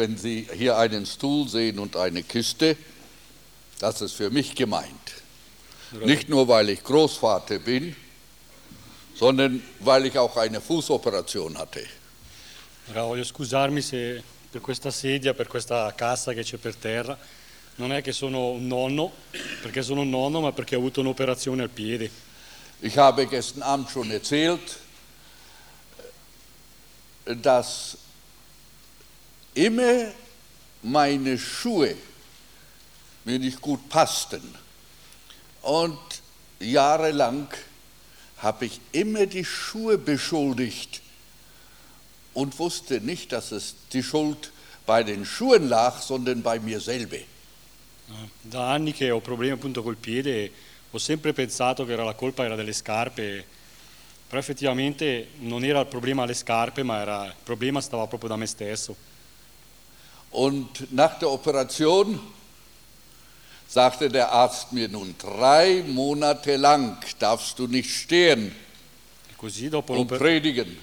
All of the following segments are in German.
wenn Sie hier einen Stuhl sehen und eine Kiste, das ist für mich gemeint. Nicht nur, weil ich Großvater bin, sondern weil ich auch eine Fußoperation hatte. Allora, voglio scusarmi se per questa sedia, per questa cassa che c'è per terra. Non è che sono un nonno, perché sono un nonno, ma perché ho avuto un'operazione al piede. Ich habe gestern Abend schon erzählt, dass immer meine Schuhe mir nicht gut passten. Und jahrelang habe ich immer die Schuhe beschuldigt und wusste nicht, dass es die Schuld bei den Schuhen lag, sondern bei mir selber. Da anni che ho problemi appunto col piede e ho sempre pensato che la colpa era delle scarpe, però effettivamente non era il problema le scarpe, ma il problema stava proprio da me stesso. Und nach der Operation sagte der Arzt mir, nun 3 Monate lang darfst du nicht stehen und predigen.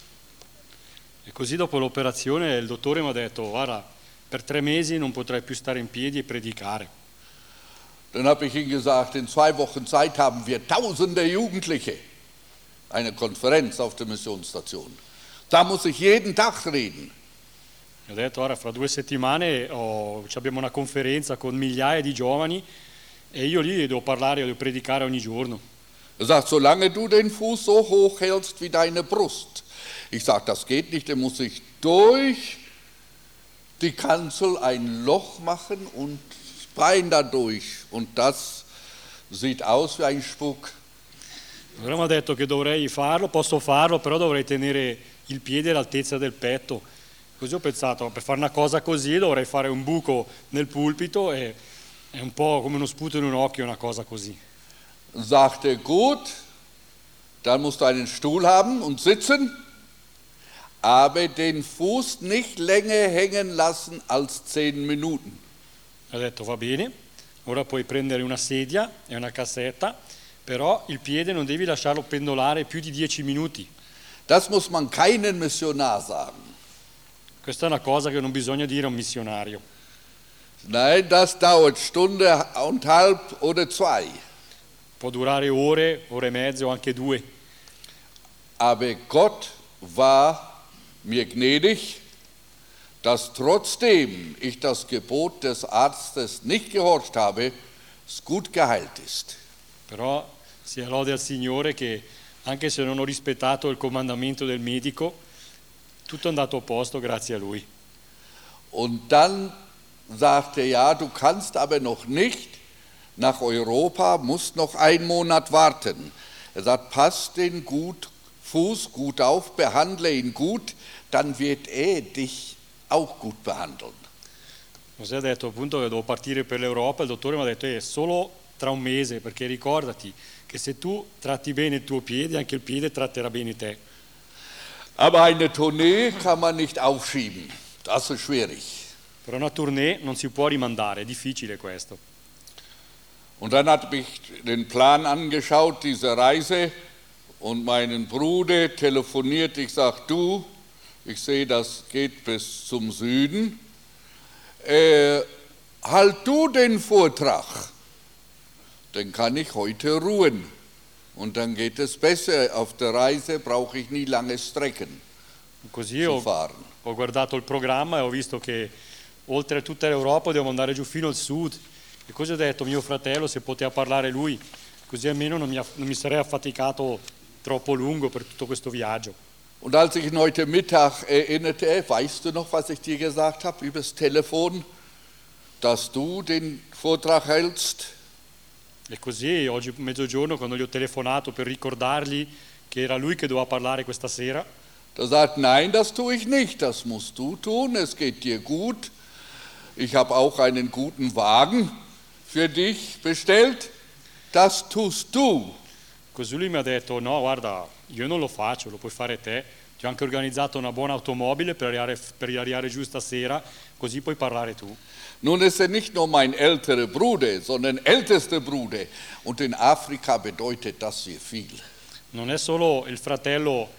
E così dopo l'operazione il dottore mi ha detto, guarda, per 3 mesi non potrai più stare in piedi e predicare. Dann habe ich ihm gesagt, in 2 Wochen Zeit haben wir tausende Jugendliche, eine Konferenz auf der Missionsstation. Da muss ich jeden Tag reden. Ho detto, ora fra 2 settimane abbiamo una conferenza con migliaia di giovani e io lì devo parlare, devo predicare ogni giorno. Er sagt, solange du den Fuß so hoch hältst wie deine Brust. Ich sage, das geht nicht, dann muss ich durch die Kanzel ein Loch machen und das Bein da durch. Und das sieht aus wie ein Spuck. Allora mi ha detto che dovrei farlo, posso farlo, però dovrei tenere il piede all'altezza del petto. Così ho pensato, per fare una cosa così dovrei fare un buco nel pulpito e è un po' come uno sputo in un occhio una cosa così. Sagte, gut, dann musst du einen Stuhl haben und sitzen, aber den Fuß nicht länger hängen lassen als 10 Minuten. Ha detto, va bene, ora puoi prendere una sedia e una cassetta, però il piede non devi lasciarlo pendolare più di 10 minuti. Das muss man keinem Missionar sagen. Questa è una cosa che non bisogna dire a un missionario. Nein, das dauert Stunde und halb oder 2. Può durare ore, ore e mezze o anche 2. Aber Gott war mir gnädig, dass trotzdem ich das Gebot des Arztes nicht gehorcht habe, es gut geheilt ist. Però sia lode al Signore che anche se non ho rispettato il comandamento del medico, tutto è andato a posto grazie a Lui. Und dann sagte er, ja, du kannst aber noch nicht nach Europa, musst noch 1 Monat warten. Er sagt, pass den Fuß gut auf, behandle ihn gut, dann wird er dich auch gut behandeln. José ha detto appunto che devo partire per l'Europa, il dottore mi ha detto solo tra 1 mese, perché ricordati che se tu tratti bene il tuo piede, anche il piede tratterà bene te. Aber eine Tournee kann man nicht aufschieben, das ist schwierig. Per una tournée non si può rimandare, è difficile questo. Und dann habe ich den Plan angeschaut, diese Reise, und meinen Bruder telefoniert. Ich sage, du, ich sehe, das geht bis zum Süden. Halt du den Vortrag, dann kann ich heute ruhen. Und dann geht es besser. Auf der Reise brauche ich nie lange Strecken Così zu fahren. Ho guardato il programma e ho visto che oltre a tutta l'Europa devo andare giù fino al sud. E così ho detto mio fratello se poteva parlare lui, così almeno non mi sarei affaticato troppo lungo per tutto questo viaggio. Und als ich ihn heute Mittag erinnerte, weißt du noch, was ich dir gesagt habe übers Telefon, dass du den Vortrag hältst? E così oggi mezzogiorno quando gli ho telefonato per ricordargli che era lui che doveva parlare questa sera, Da sagt, nein, das tue ich nicht, das musst du tun, es geht dir gut. Ich habe auch einen guten Wagen für dich bestellt, das tust du. così lui mi ha detto no guarda io non lo faccio, lo puoi fare te, ti ho anche organizzato una buona automobile per arrivare giù stasera, così puoi parlare tu. Nun ist er nicht nur mein älterer Bruder, sondern ältester Bruder. Und in Afrika bedeutet das sehr viel. Non è solo il fratello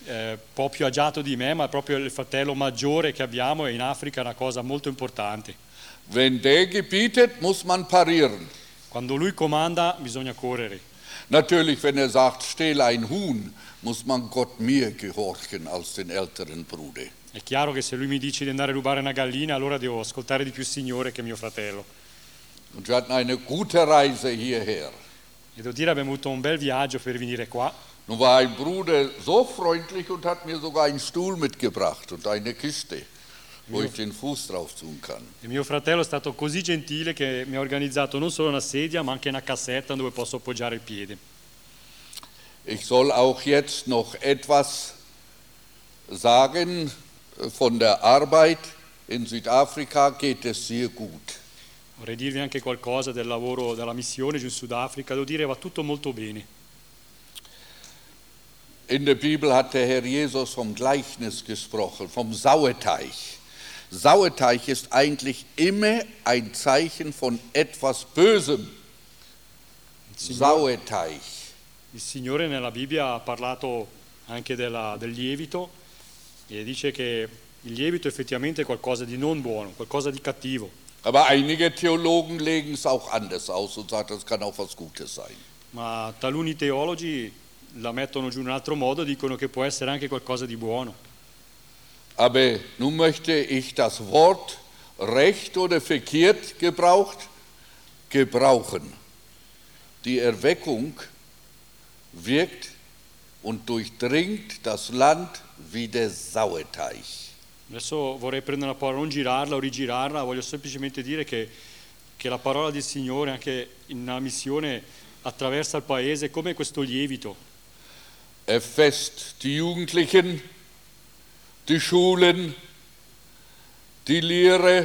un po' più agiato di me, ma proprio il fratello maggiore che abbiamo, e in Africa è una cosa molto importante. Wenn der gebietet, muss man parieren. Quando lui comanda bisogna correre. Natürlich, wenn sagt, stehle ein Huhn, muss man Gott mehr gehorchen als den älteren Bruder. È chiaro che se lui mi dice di andare a rubare una gallina, allora devo ascoltare di più il Signore che mio fratello. Und wir hatten eine gute Reise hierher. E devo dire, abbiamo avuto un bel viaggio per venire qua. Nun war ein Bruder so freundlich und hat mir sogar einen Stuhl mitgebracht und eine Kiste, wo ich den Fuß drauf tun kann. E mio fratello è stato così gentile che mi ha organizzato non solo una sedia, ma anche una cassetta dove posso appoggiare il piede. Ich soll auch jetzt noch etwas sagen von der Arbeit. In Südafrika geht es sehr gut. Vorrei dirvi anche qualcosa del lavoro della missione giù in Sudafrica. Devo dire, va tutto molto bene. In der Bibel hat der Herr Jesus vom Gleichnis gesprochen, vom Sauerteig. Sauerteig ist eigentlich immer ein Zeichen von etwas Bösem. Sauerteig. Il Signore nella Bibbia ha parlato anche del lievito e dice che il lievito effettivamente è qualcosa di non buono, qualcosa di cattivo. Aber einige Theologen legen es auch anders aus und sagen, das kann auch was Gutes sein. Ma taluni teologi la mettono giù in un altro modo, dicono che può essere anche qualcosa di buono. Aber nun möchte ich das Wort recht oder verkehrt gebrauchen. Die Erweckung wirkt und durchdringt das Land wie der Sauerteig. Adesso vorrei prendere la parola, non girarla o rigirarla, voglio semplicemente dire che la parola del Signore anche in una missione attraversa il paese come questo lievito. Erfasst die Jugendlichen, die Schulen, die Lehre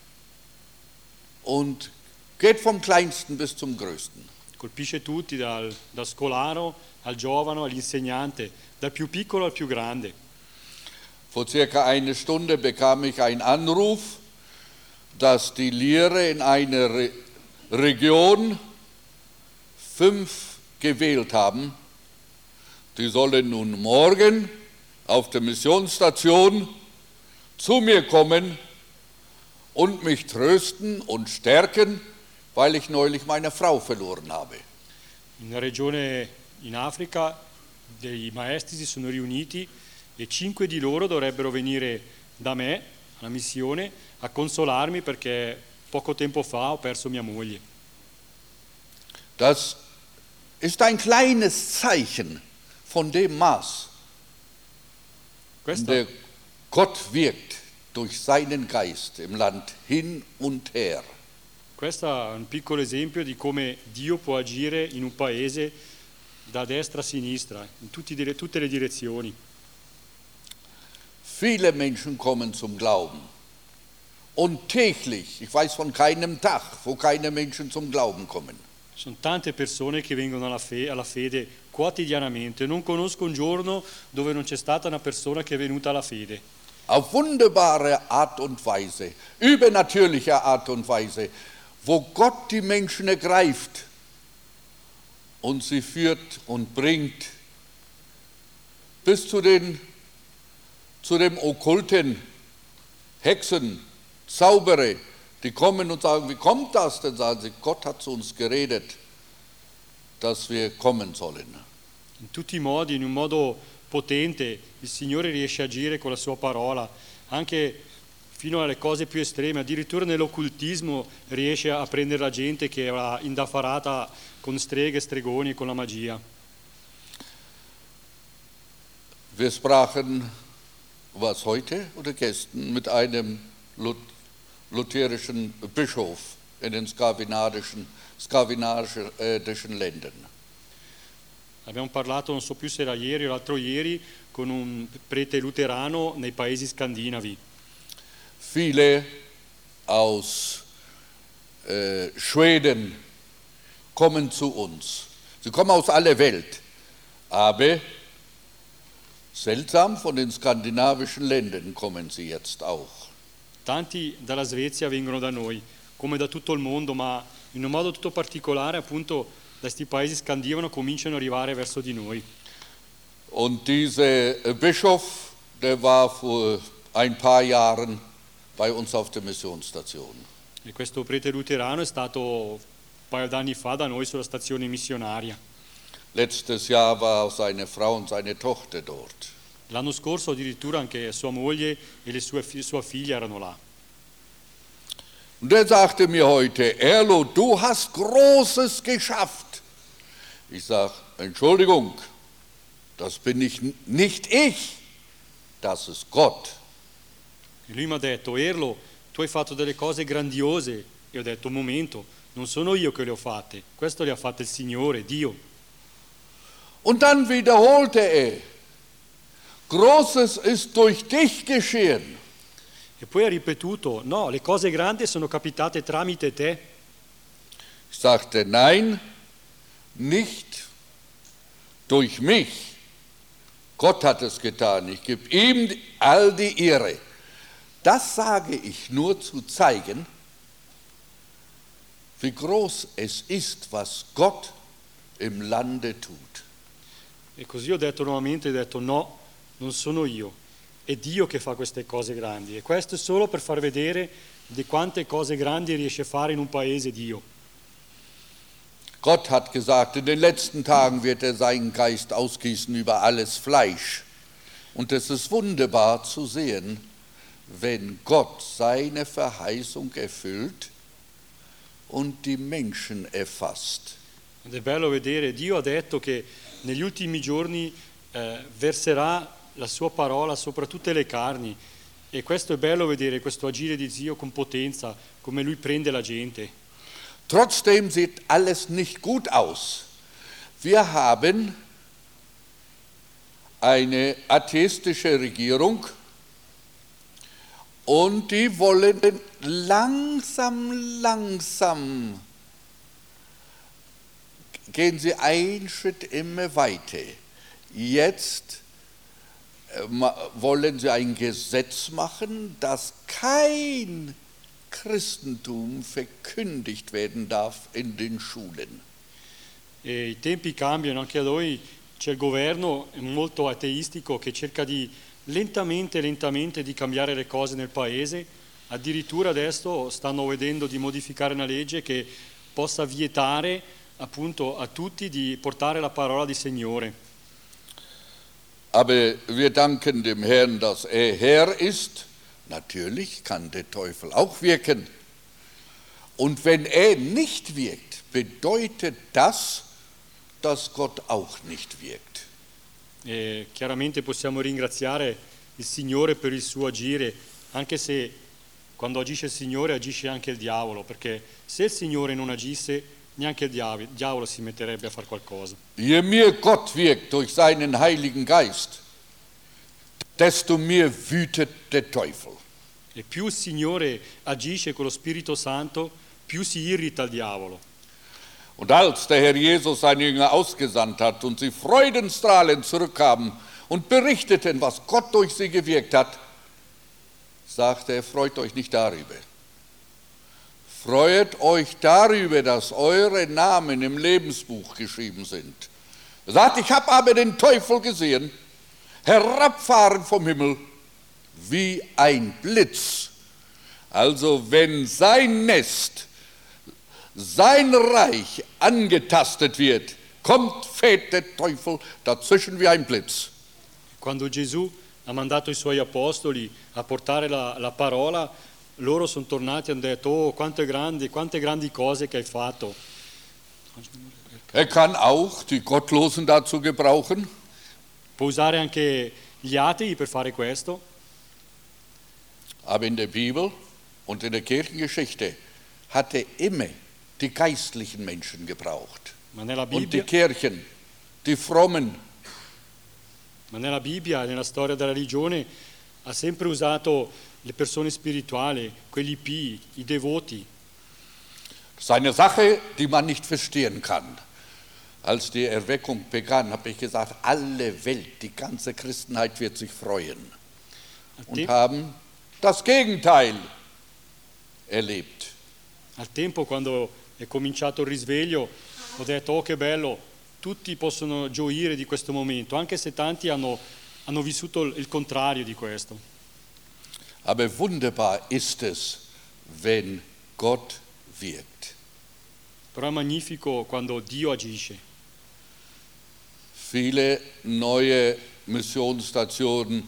und geht vom Kleinsten bis zum Größten. Colpisce tutti, dal scolaro al giovane, all'insegnante, dal più piccolo al più grande. Vor circa eine Stunde bekam ich einen Anruf, dass die Lehrer in einer Region 5 gewählt haben. Die sollen nun morgen auf der Missionsstation zu mir kommen und mich trösten und stärken, weil ich neulich meine Frau verloren habe. In una regione in Africa dei maestri si sono riuniti e 5 di loro dovrebbero venire da me alla missione a consolarmi perché poco tempo fa ho perso mia moglie. Das ist ein kleines Zeichen von dem Maß, in der Gott wirkt durch seinen Geist im Land hin und her. Questo è un piccolo esempio di come Dio può agire in un paese da destra a sinistra, in tutte le direzioni. Viele Menschen kommen zum Glauben. Und täglich, ich weiß von keinem Tag, wo keine Menschen zum Glauben kommen. Ci sono tante persone che vengono alla fede quotidianamente. Non conosco un giorno dove non c'è stata una persona che è venuta alla fede. Auf wunderbare Art und Weise, übernatürliche Art und Weise, wo Gott die Menschen ergreift und sie führt und bringt bis zu dem Okkulten, Hexen, Zauberer, die kommen und sagen, wie kommt das? Dann sagen sie, Gott hat zu uns geredet, dass wir kommen sollen. In tutti i modi, in un modo potente, il Signore riesce a agire con la sua parola, anche fino alle cose più estreme, addirittura nell'occultismo riesce a prendere la gente che era indaffarata con streghe, stregoni e con la magia. Wir sprachen, was heute oder gestern, mit einem lutherischen Bischof in den skandinavischen Ländern. Abbiamo parlato, non so più se era ieri o l'altro ieri, con un prete luterano nei paesi scandinavi. Viele aus Schweden kommen zu uns. Sie kommen aus aller Welt, aber seltsam, von den skandinavischen Ländern kommen sie jetzt auch. Tanti dalla Svezia vengono da noi, come da tutto il mondo, ma in un modo tutto particolare, appunto, da questi paesi scandinavoni cominciano ad arrivare verso di noi. Und dieser Bischof, der war vor ein paar Jahren bei uns auf der Missionsstation. E questo prete luterano è stato un paio d'anni fa da noi sulla stazione missionaria. Letztes Jahr war seine Frau und seine Tochter dort. L'anno scorso addirittura anche sua moglie e sua figlia erano là. Und er sagte mir heute, Erlo, du hast Großes geschafft. Ich sage, Entschuldigung, das bin nicht ich, das ist Gott. E lui mi ha detto, Erlo, tu hai fatto delle cose grandiose. E ho detto, un momento, non sono io che le ho fatte, questo le ha fatte il Signore, Dio. Und dann wiederholte er, Großes ist durch dich geschehen. E poi ha ripetuto, no, le cose grandi sono capitate tramite te. Ich sagte, nein, nicht durch mich. Gott hat es getan, ich gebe ihm all die Ehre. Das sage ich nur zu zeigen, wie groß es ist, was Gott im Lande tut. E così ho detto nuovamente, no, non sono io, è Dio che fa queste cose grandi. E questo è solo per far vedere di quante cose grandi riesce a fare in un paese Dio. Gott hat gesagt, in den letzten Tagen wird er seinen Geist ausgießen über alles Fleisch. Und es ist wunderbar zu sehen, wenn Gott seine Verheißung erfüllt und die Menschen erfasst. Ed è bello vedere, Dio ha detto che negli ultimi giorni verserà la sua parola sopra tutte le carni. E questo è bello vedere, questo agire di Dio con potenza, come Lui prende la gente. Trotzdem sieht alles nicht gut aus. Wir haben eine atheistische Regierung und die wollen langsam gehen sie einen Schritt immer weiter. Jetzt wollen sie ein Gesetz machen, dass kein Christentum verkündigt werden darf in den Schulen. E i tempi cambiano, anche da noi c'è il governo molto ateistico che cerca di lentamente di cambiare le cose nel paese. Addirittura adesso stanno vedendo di modificare una legge che possa vietare appunto a tutti di portare la parola di Signore. Aber wir danken dem Herrn, dass er Herr ist. Natürlich kann der Teufel auch wirken. Und wenn er nicht wirkt, bedeutet das, dass Gott auch nicht wirkt. E chiaramente possiamo ringraziare il Signore per il suo agire, anche se quando agisce il Signore agisce anche il diavolo, perché se il Signore non agisse, neanche il diavolo si metterebbe a fare qualcosa. Je mehr Gott wirkt durch seinen Heiligen Geist, desto mehr wütet der Teufel. E più il Signore agisce con lo Spirito Santo, più si irrita il diavolo. Und als der Herr Jesus seine Jünger ausgesandt hat und sie freudenstrahlend zurückkamen und berichteten, was Gott durch sie gewirkt hat, sagte er, freut euch nicht darüber. Freut euch darüber, dass eure Namen im Lebensbuch geschrieben sind. Er sagt, ich habe aber den Teufel gesehen, herabfahren vom Himmel wie ein Blitz. Also wenn sein Nest, sein Reich angetastet wird, fährt der Teufel dazwischen wie ein Blitz. Quando Gesù ha mandato i suoi apostoli a portare la parola, loro sono tornati e hanno detto, oh, quante grandi cose che hai fatto. Er kann auch die Gottlosen dazu gebrauchen. Può usare anche gli atei per fare questo. Aber in der Bibel und in der Kirchengeschichte hat er immer die geistlichen Menschen gebraucht. Ma nella Und die Bibbia, Kirchen, die Frommen. e nella storia della religione, ha sempre usato le persone spirituali, quelli pii, i devoti. Das ist eine Sache, die man nicht verstehen kann. Als die Erweckung begann, habe ich gesagt, alle Welt, die ganze Christenheit wird sich freuen. Und haben das Gegenteil erlebt. Al tempo, quando è cominciato il risveglio, ho detto, oh che bello, tutti possono gioire di questo momento, anche se tanti hanno vissuto il contrario di questo. Aber wunderbar ist es, wenn Gott wirkt. Però è magnifico quando Dio agisce. Viele neue Missionsstationen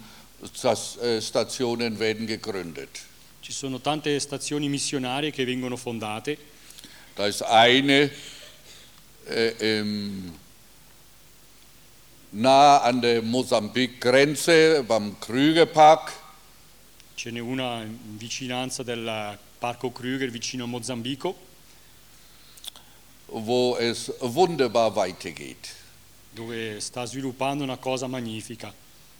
werden gegründet. Ci sono tante stazioni missionarie che vengono fondate. Da ist eine nah an der Mosambik-Grenze beim Krügerpark, Ce n'è una in vicinanza del Parco Krüger vicino a Mozambico, wo es wunderbar weitergeht. dove sta sviluppando una cosa magnifica.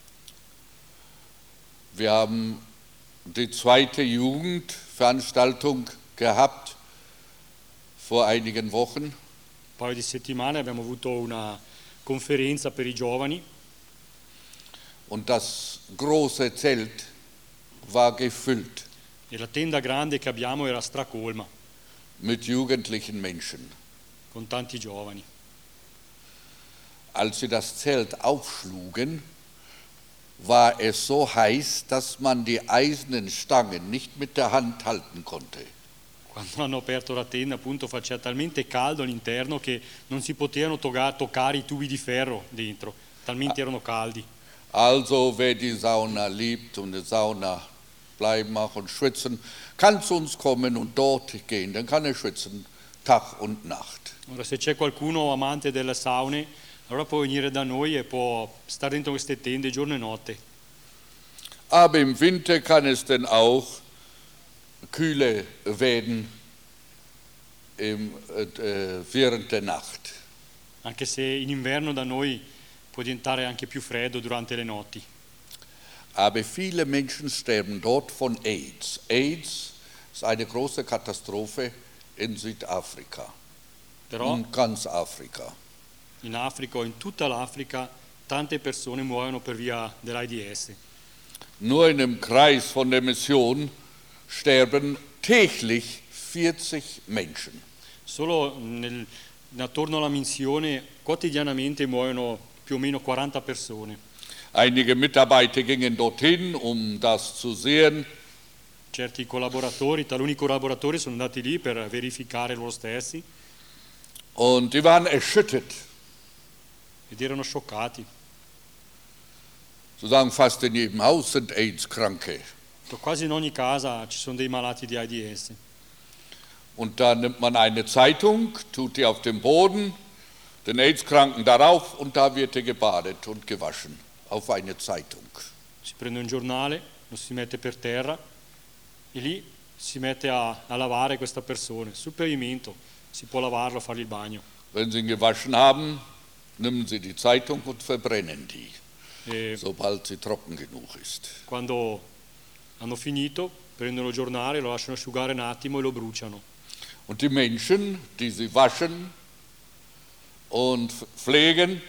Wir haben die zweite Jugendveranstaltung gehabt vor einigen Wochen. Un paio di settimane abbiamo avuto una conferenza per i giovani Und das große Zelt war gefüllt e la tenda grande che abbiamo era stracolma mit jugendlichen Menschen. con tanti giovani. Als sie das Zelt aufschlugen, war es so heiß, dass man die eisernen Stangen nicht mit der Hand halten konnte. Quando hanno aperto la tenda, appunto, faceva talmente caldo all'interno che non si potevano toccare i tubi di ferro dentro, talmente erano caldi. Also wer die Sauna liebt und die Sauna bleiben auch und schwitzen, kann zu uns kommen und dort gehen. Dann kann er schwitzen Tag und Nacht. Ora, se c'è qualcuno amante delle saune, allora può venire da noi e può stare dentro queste tende giorno e notte. Aber im Winter kann es dann auch kühler werden während der Nacht. Anche se in inverno da noi può diventare anche più freddo durante le notti. Aber viele Menschen sterben dort von AIDS. AIDS ist eine große Katastrophe in Südafrika, Però in ganz Afrika. in Africa o in tutta l'Africa tante persone muoiono per via dell'AIDS. Nur in dem Kreis von der Mission sterben täglich 40 Menschen. Solo attorno alla missione quotidianamente muoiono più o meno 40 persone. Einige Mitarbeiter gingen dorthin, um das zu sehen. Certi collaboratori, taluni collaboratori sono andati lì per verificare loro stessi Und die waren erschüttert. ed erano scioccati. Sozusagen fast in jedem Haus sind AIDS-Kranke. Quasi in ogni casa ci sono dei malati di AIDS. Und da nimmt man eine Zeitung, tut die auf den Boden, den AIDS-Kranken darauf und da wird er gebadet und gewaschen. Auf eine Zeitung. Si prende un giornale, lo si mette per terra e lì si mette a lavare questa persona. Sul pavimento si può lavarlo, fargli il bagno. Wenn sie ihn gewaschen haben, nehmen sie die Zeitung und verbrennen die, E sobald sie trocken genug ist. quando hanno finito, prendono il giornale, lo lasciano asciugare un attimo e lo bruciano. Und die Menschen, die sie waschen und pflegen,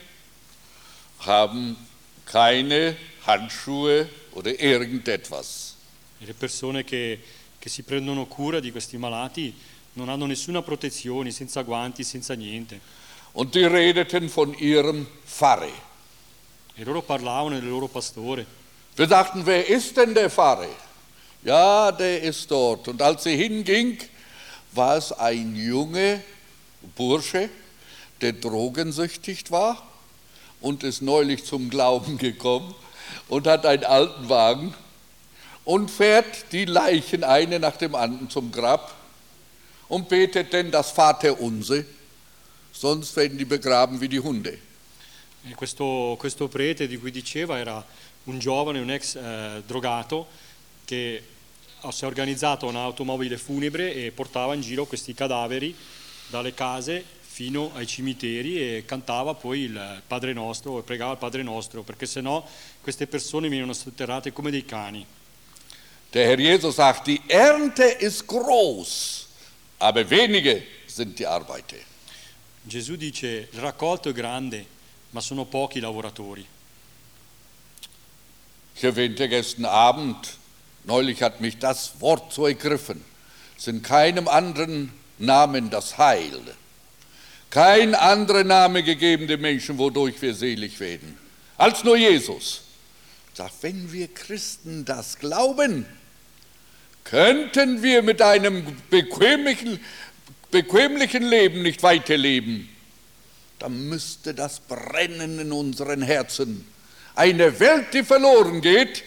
haben keine Handschuhe oder irgendetwas. E le persone che si prendono cura di questi malati non hanno nessuna protezione, senza guanti, senza niente. Und die redeten von ihrem Pfarrer. E loro parlavano del loro pastore. Wir sagten, wer ist denn der Pfarrer? Ja, der ist dort. Und als sie hinging, war es ein junger Bursche, der drogensüchtig war und ist neulich zum Glauben gekommen und hat einen alten Wagen und fährt die Leichen eine nach dem anderen zum Grab und betet denn das Vaterunser, sonst werden die begraben wie die Hunde. E questo prete di cui diceva era un giovane, un ex drogato che si è organizzato un'automobile funebre e portava in giro questi cadaveri dalle case fino ai cimiteri e cantava poi il Padre Nostro e pregava il Padre Nostro, perché sennò queste persone venivano sotterrate come dei cani. Der Herr Jesus sagt, die Ernte ist groß, aber wenige sind die Arbeiter. Gesù dice: il raccolto è grande, ma sono pochi i lavoratori. Ich erwähnte gestern Abend, neulich hat mich das Wort so ergriffen, es ist in keinem anderen Namen das Heil. kein anderer Name gegeben den Menschen, wodurch wir selig werden, als nur Jesus. Sagt, wenn wir Christen das glauben, könnten wir mit einem bequemlichen Leben nicht weiterleben. Dann müsste das brennen in unseren Herzen. Eine Welt, die verloren geht,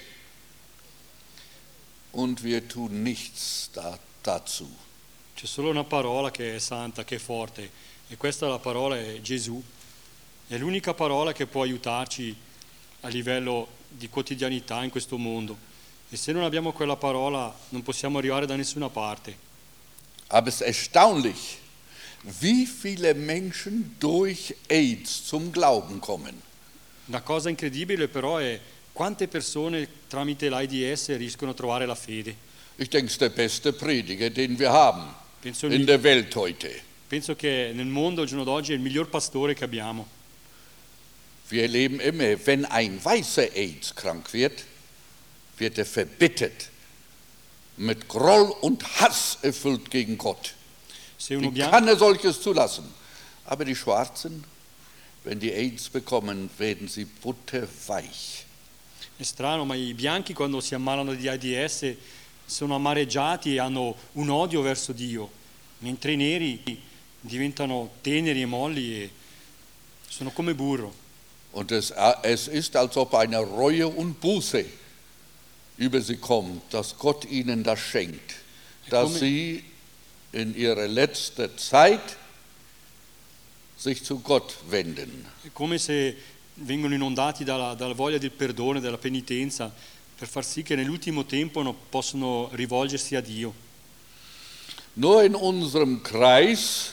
und wir tun nichts dazu. C'è solo una parola che è santa, che è forte, e questa la parola è Gesù. È l'unica parola che può aiutarci a livello di quotidianità in questo mondo. E se non abbiamo quella parola non possiamo arrivare da nessuna parte. Aber es ist erstaunlich, wie viele Menschen durch AIDS zum Glauben kommen. La cosa incredibile però è quante persone tramite l'AIDS riescono a trovare la fede. Ich denke, es ist der beste Prediger, den wir haben in der Welt heute. Penso che nel mondo al giorno d'oggi è il miglior pastore che abbiamo. Wir erleben immer, wenn ein Weißer AIDS krank wird er verbittert, mit Groll und Hass erfüllt gegen Gott. Wie kann er solches zulassen? Aber die Schwarzen, wenn die AIDS bekommen, werden sie butterweich. È strano, ma i bianchi quando si ammalano di AIDS sono amareggiati e hanno un odio verso Dio, mentre i neri diventano teneri e molli e sono come burro. Und es ist, als ob eine Reue und Buße über sie kommt, dass Gott ihnen das schenkt, dass sie in ihrer letzten Zeit sich zu Gott wenden. È come se vengono inondati dalla voglia del perdono e della penitenza per far sì che nell'ultimo tempo possano rivolgersi a Dio. Nur in unserem Kreis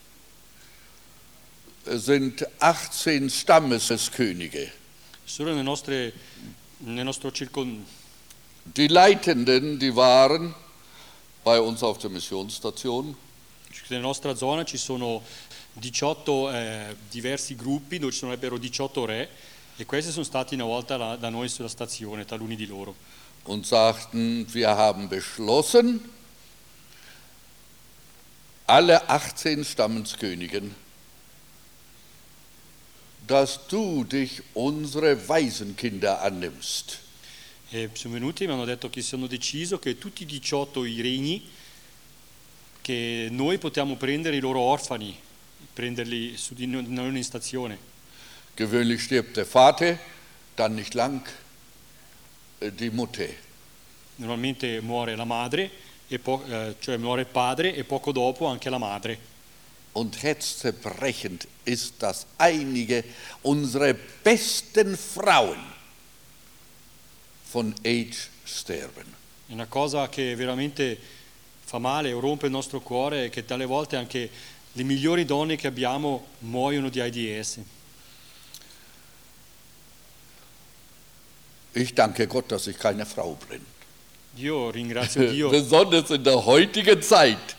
sind 18 Stammeskönige. Solo nel nostro circondario. Die Leitenden, die waren bei uns auf der Missionsstation. Nella nostra zona ci sono 18 diversi gruppi dove ci sarebbero 18 re e questi sono stati una volta da noi sulla stazione, taluni di loro. Und sagten, wir haben beschlossen, alle 18 Stammeskönigen, dass du dich unsere Waisenkinder annimmst. E sono venuti e mi hanno detto che si hanno deciso che tutti i 18 i regni, che noi possiamo prendere i loro orfani, prenderli su di noi in stazione. Gewöhnlich stirbt der Vater, dann nicht lang die Mutter. Normalmente muore la madre, cioè muore il padre e poco dopo anche la madre. Und herzzerbrechend ist, dass einige unserer besten Frauen von AIDS sterben. È una cosa che veramente fa male o rompe il nostro cuore, che tale volte anche le migliori donne che abbiamo muoiono di AIDS. Ich danke Gott, dass ich keine Frau bin. Io ringrazio Dio. Besonders in der heutigen Zeit.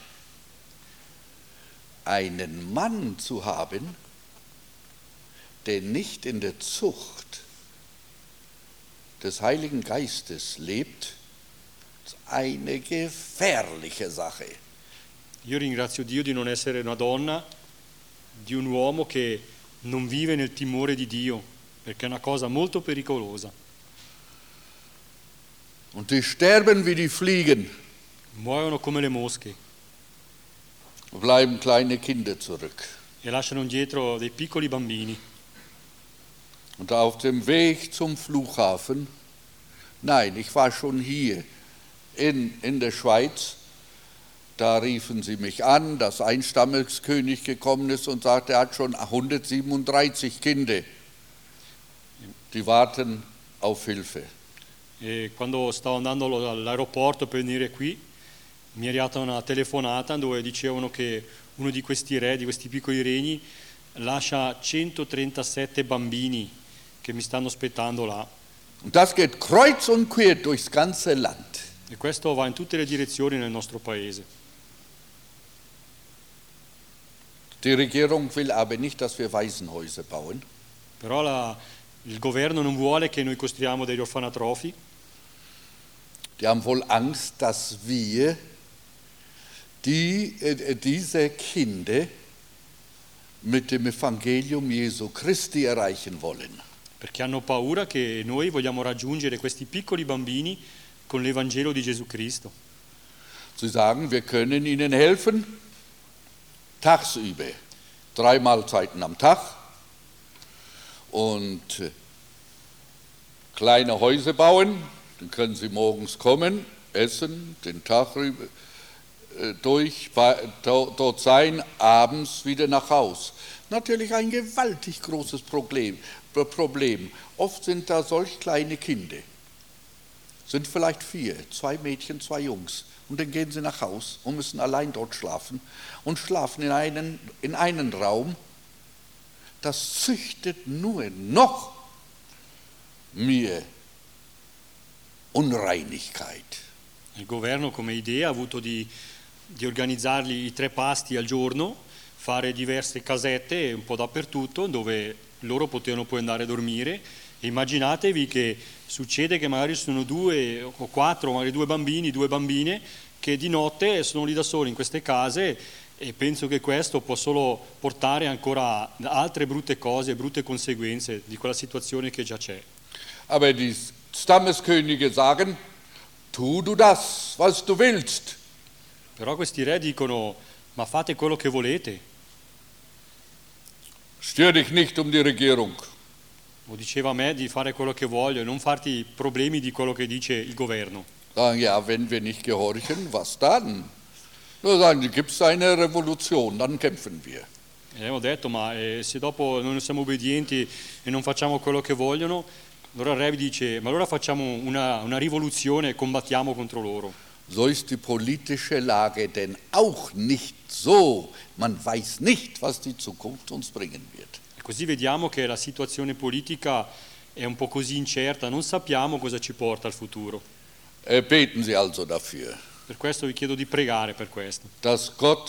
Einen Mann zu haben, der nicht in der Zucht des Heiligen Geistes lebt, ist eine gefährliche Sache. Io ringrazio Dio di non essere una donna, di un uomo che non vive nel timore di Dio, perché è una cosa molto pericolosa. Und die sterben wie die Fliegen. Muoiono come le mosche. Bleiben kleine Kinder zurück. E lasciano indietro dei piccoli bambini. Und auf dem Weg zum Flughafen, nein, ich war schon hier in der Schweiz, da riefen sie mich an, dass ein Stammeskönig gekommen ist und sagte, er hat schon 137 Kinder, die warten auf Hilfe. E quando stavo andando all'aeroporto per venire qui, mi è arrivata una telefonata dove dicevano che uno di questi re, di questi piccoli regni, lascia 137 bambini che mi stanno aspettando là. Und das geht kreuz und quer durchs ganze Land. E questo va in tutte le direzioni nel nostro paese. Die Regierung will aber nicht, dass wir Waisenhäuser bauen. Però il governo non vuole che noi costruiamo degli orfanatrofi. Die haben wohl Angst, dass wir diese Kinder mit dem Evangelium Jesu Christi erreichen wollen. Perché hanno paura che noi vogliamo raggiungere questi piccoli bambini con l'Evangelo di Gesù Cristo. Sie sagen, wir können ihnen helfen, tagsüber, 3 Mahlzeiten am Tag und kleine Häuser bauen, dann können sie morgens kommen, essen, den Tag durch, dort sein, abends wieder nach Haus. Natürlich ein gewaltig großes Problem. Oft sind da solch kleine Kinder, sind vielleicht 4, 2 Mädchen, 2 Jungs. Und dann gehen sie nach Haus und müssen allein dort schlafen und schlafen in einen Raum. Das züchtet nur noch mehr Unreinigkeit. Il governo come idea ha avuto di organizzargli i 3 pasti al giorno, fare diverse casette un po' dappertutto dove loro potevano poi andare a dormire. E immaginatevi che succede che magari sono 2 o 4, magari 2 bambini, 2 bambine che di notte sono lì da soli in queste case, e penso che questo può solo portare ancora altre brutte cose, brutte conseguenze di quella situazione che già c'è. Aber die Stammeskönige sagen, tu du das, was du willst. Però questi re dicono, ma fate quello che volete. Stör dich nicht um die Regierung. O diceva a me di fare quello che voglio e non farti problemi di quello che dice il governo. Sagen, ja, wenn wir nicht gehorchen, was dann? Nur sagen, gibt es eine Revolution, dann kämpfen wir. E ho detto, ma se dopo noi non siamo obbedienti e non facciamo quello che vogliono, allora il re dice, ma allora facciamo una rivoluzione e combattiamo contro loro. So ist die politische Lage denn auch nicht so. Man weiß nicht, was die Zukunft uns bringen wird. E così vediamo che la situazione politica è un po' così incerta, non sappiamo cosa ci porta il futuro. Beten Sie also dafür, Per questo vi chiedo di pregare per questo, dass Gott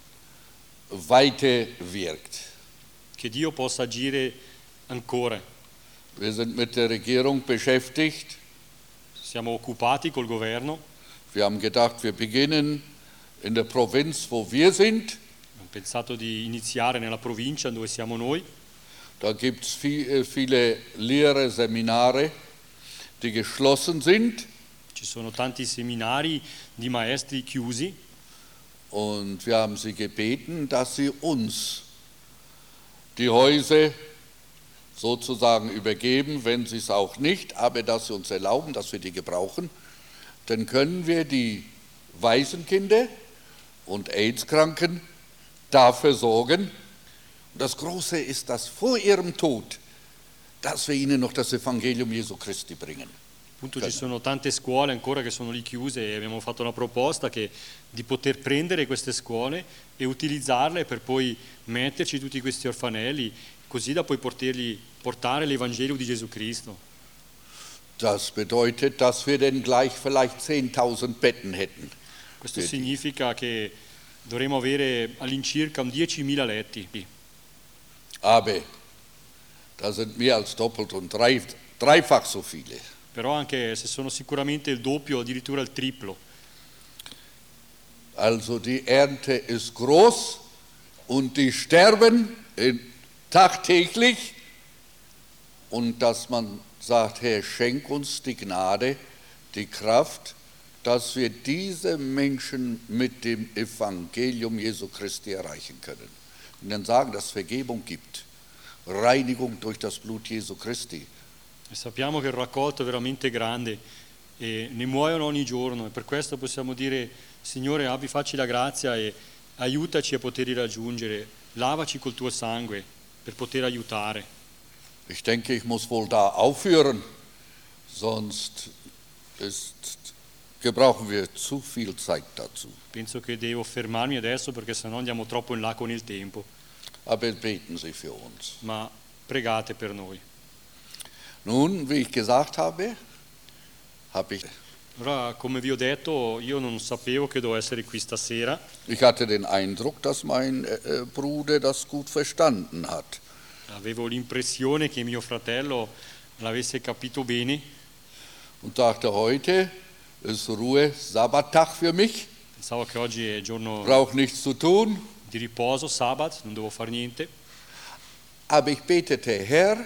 weiter wirkt. che Dio possa agire ancora. Wir sind mit der Regierung beschäftigt. Siamo occupati col governo, Wir haben gedacht, wir beginnen in der Provinz, wo wir sind. abbiamo pensato di iniziare nella provincia dove siamo noi. Da gibt es viele Lehrerseminare, die geschlossen sind. Ci sono tanti seminari di maestri chiusi Und wir haben sie gebeten, dass sie uns die Häuser sozusagen übergeben, wenn sie es auch nicht, aber dass sie uns erlauben, dass wir die gebrauchen. Dann können wir die Waisenkinder und AIDS-Kranken da versorgen. Und das Große ist, dass vor ihrem Tod, dass wir ihnen noch das Evangelium Jesu Christi bringen. Appunto ci sono tante scuole ancora che sono lì chiuse e abbiamo fatto una proposta di poter prendere queste scuole e utilizzarle per poi metterci tutti questi orfanelli, così da poi potergli portare l'Evangelo di Gesù Cristo. Das bedeutet, dass wir dann gleich vielleicht 10.000 Betten hätten. Questo significa che dovremo avere all'incirca 10.000 letti. Aber da sind mehr als doppelt und dreifach so viele. Però anche se sono sicuramente il doppio, addirittura il triplo. Also die Ernte ist groß und die sterben tagtäglich. Und dass man sagt, Herr, schenk uns die Gnade, die Kraft, dass wir diese Menschen mit dem Evangelium Jesu Christi erreichen können. Und dann sagen, dass es Vergebung gibt, Reinigung durch das Blut Jesu Christi. E sappiamo che il raccolto è veramente grande e ne muoiono ogni giorno, e per questo possiamo dire, Signore, facci la grazia e aiutaci a poterli raggiungere, lavaci col tuo sangue per poter aiutare. Ich denke, ich muss wohl da aufhören, sonst gebrauchen wir zu viel Zeit dazu. Penso che devo fermarmi adesso perché sennò andiamo troppo in là con il tempo, Aber beten Sie für uns. ma pregate per noi. Nun, wie ich gesagt habe, Ora, come vi ho detto, io non sapevo che dovevo essere qui stasera. ich hatte den Eindruck, dass mein Bruder das gut verstanden hat. Avevo l'impressione che mio fratello l'avesse capito bene. Und dachte, heute ist Ruhe, Sabbattag für mich, Pensavo che oggi è giorno brauche nichts zu tun. di riposo, sabato, non devo fare niente. Aber ich betete, Herr,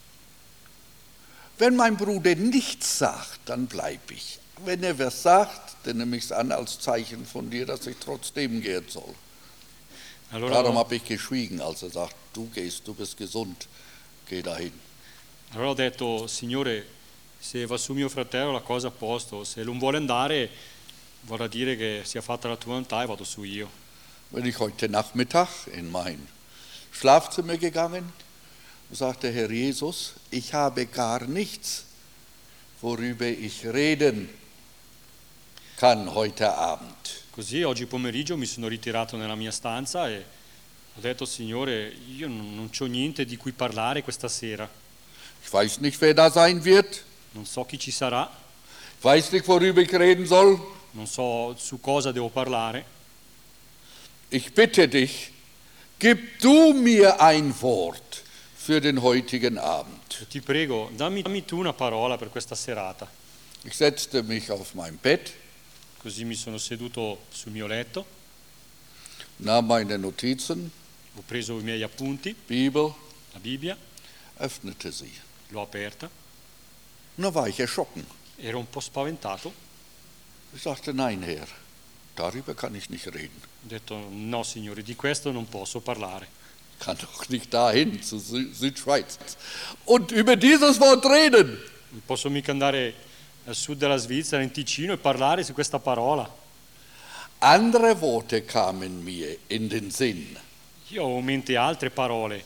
wenn mein Bruder nichts sagt, dann bleibe ich. Wenn er was sagt, dann nehme ich es an als Zeichen von dir, dass ich trotzdem gehen soll. Darum habe ich geschwiegen, als er sagt, du gehst, du bist gesund, geh dahin. Allora ho detto, Signore, se va su mio fratello la cosa a posto, se non vuole andare vorrà dire che sia fatta la tua volontà e vado su io. Wenn ich heute Nachmittag in mein Schlafzimmer gegangen, sagte Herr Jesus, ich habe gar nichts, worüber ich reden kann heute Abend. Così oggi pomeriggio mi sono ritirato nella mia stanza e ho detto, Signore, io non c'ho niente di cui parlare questa sera. Ich weiß nicht, wer da sein wird. Non so chi ci sarà, Ich weiß nicht, worüber ich reden soll. non so su cosa devo parlare. Ich bitte dich, gib du mir ein Wort für den heutigen Abend. Ti prego, dammi tu una parola per questa serata. Ich setzte mich auf mein Bett, Così mi sono seduto sul mio letto, nahm meine Notizen, ho preso i miei appunti, Bibel, la Bibbia, öffnete sie. l'ho aperta, Und da war ich erschrocken. ero un po' spaventato, Ich sagte, nein, Herr, darüber kann ich nicht reden. ho detto no Signore, di questo non posso parlare. Ich kann doch nicht dahin, zu Südschweiz. Und über dieses Wort reden. Non posso mica andare al sud della Svizzera, in Ticino, e parlare su questa parola. Andere Worte kamen mir in den Sinn. Io ho in mente altre parole.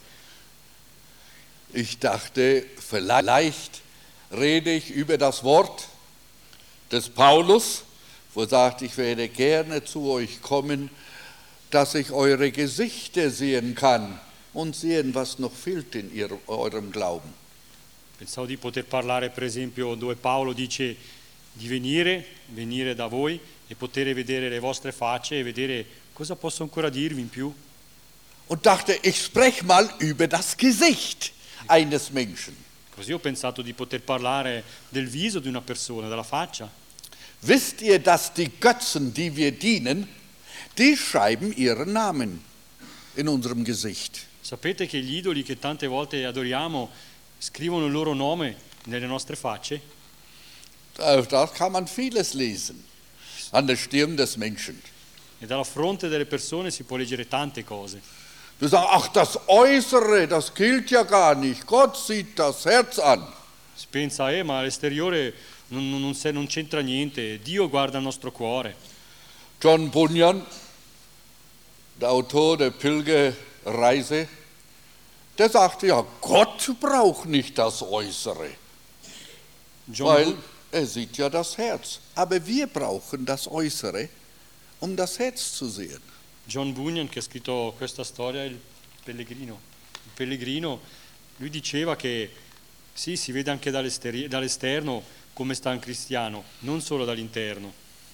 Ich dachte, vielleicht rede ich über das Wort des Paulus, wo er sagt, ich werde gerne zu euch kommen, dass ich eure Gesichter sehen kann und sehen, was noch fehlt in eurem Glauben. Pensavo di poter parlare, per esempio, dove Paolo dice di venire da voi e poter vedere le vostre facce e vedere cosa posso ancora dirvi in più. Und dachte, ich spreche mal über das Gesicht eines Menschen. Così ho pensato di poter parlare del viso di una persona, della faccia. Wisst ihr, dass die Götzen, die wir dienen, die schreiben ihren Namen in unserem Gesicht? Sapete che gli idoli che tante volte adoriamo scrivono il loro nome nelle nostre facce? Da kann man vieles lesen, an der Stirn des Menschen. E dalla fronte delle persone si può leggere tante cose. Wir sagen, ach, das Äußere, das gilt ja gar nicht. Gott sieht das Herz an. Si pensa, ma l'esteriore non c'entra niente, Dio guarda il nostro cuore. John Bunyan, der Autor der Pilgerreise, der sagte ja, Gott braucht nicht das Äußere, weil er sieht ja das Herz. Aber wir brauchen das Äußere, um das Herz zu sehen. John Bunyan, che ha scritto questa storia, il pellegrino, lui diceva che sì, si vede anche dall'esterno come sta un cristiano, non solo dall'interno.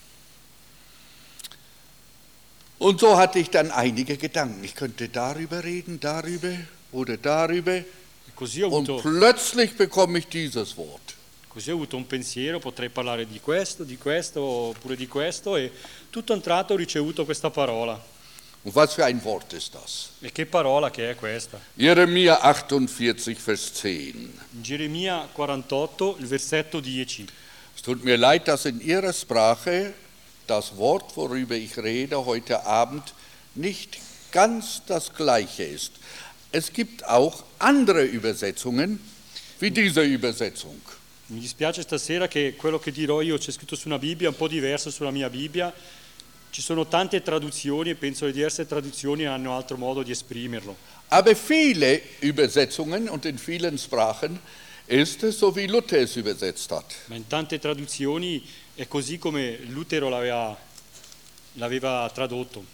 Und so hatte ich dann einige Gedanken. Ich könnte darüber reden, darüber oder darüber. Und plötzlich bekomme ich dieses Wort. Così ho avuto un pensiero, potrei parlare di questo oppure di questo, e tutto a un tratto ho ricevuto questa parola. Und was für ein Wort ist das? E che parola che è questa? Jeremia 48, Vers 10. Geremia 48, il versetto 10. Es tut mir leid, dass in Ihrer Sprache das Wort, worüber ich rede heute Abend, nicht ganz das gleiche ist. Es gibt auch andere Übersetzungen, wie diese Übersetzung. Mi dispiace stasera che quello che dirò io c'è scritto su una Bibbia, un po' diverso sulla mia Bibbia. Ci sono tante traduzioni e penso le diverse traduzioni hanno altro modo di esprimerlo. Aber viele Übersetzungen und in vielen Sprachen ist es so, wie Luther es übersetzt hat. Ma in tante traduzioni è così come Lutero l'aveva tradotto.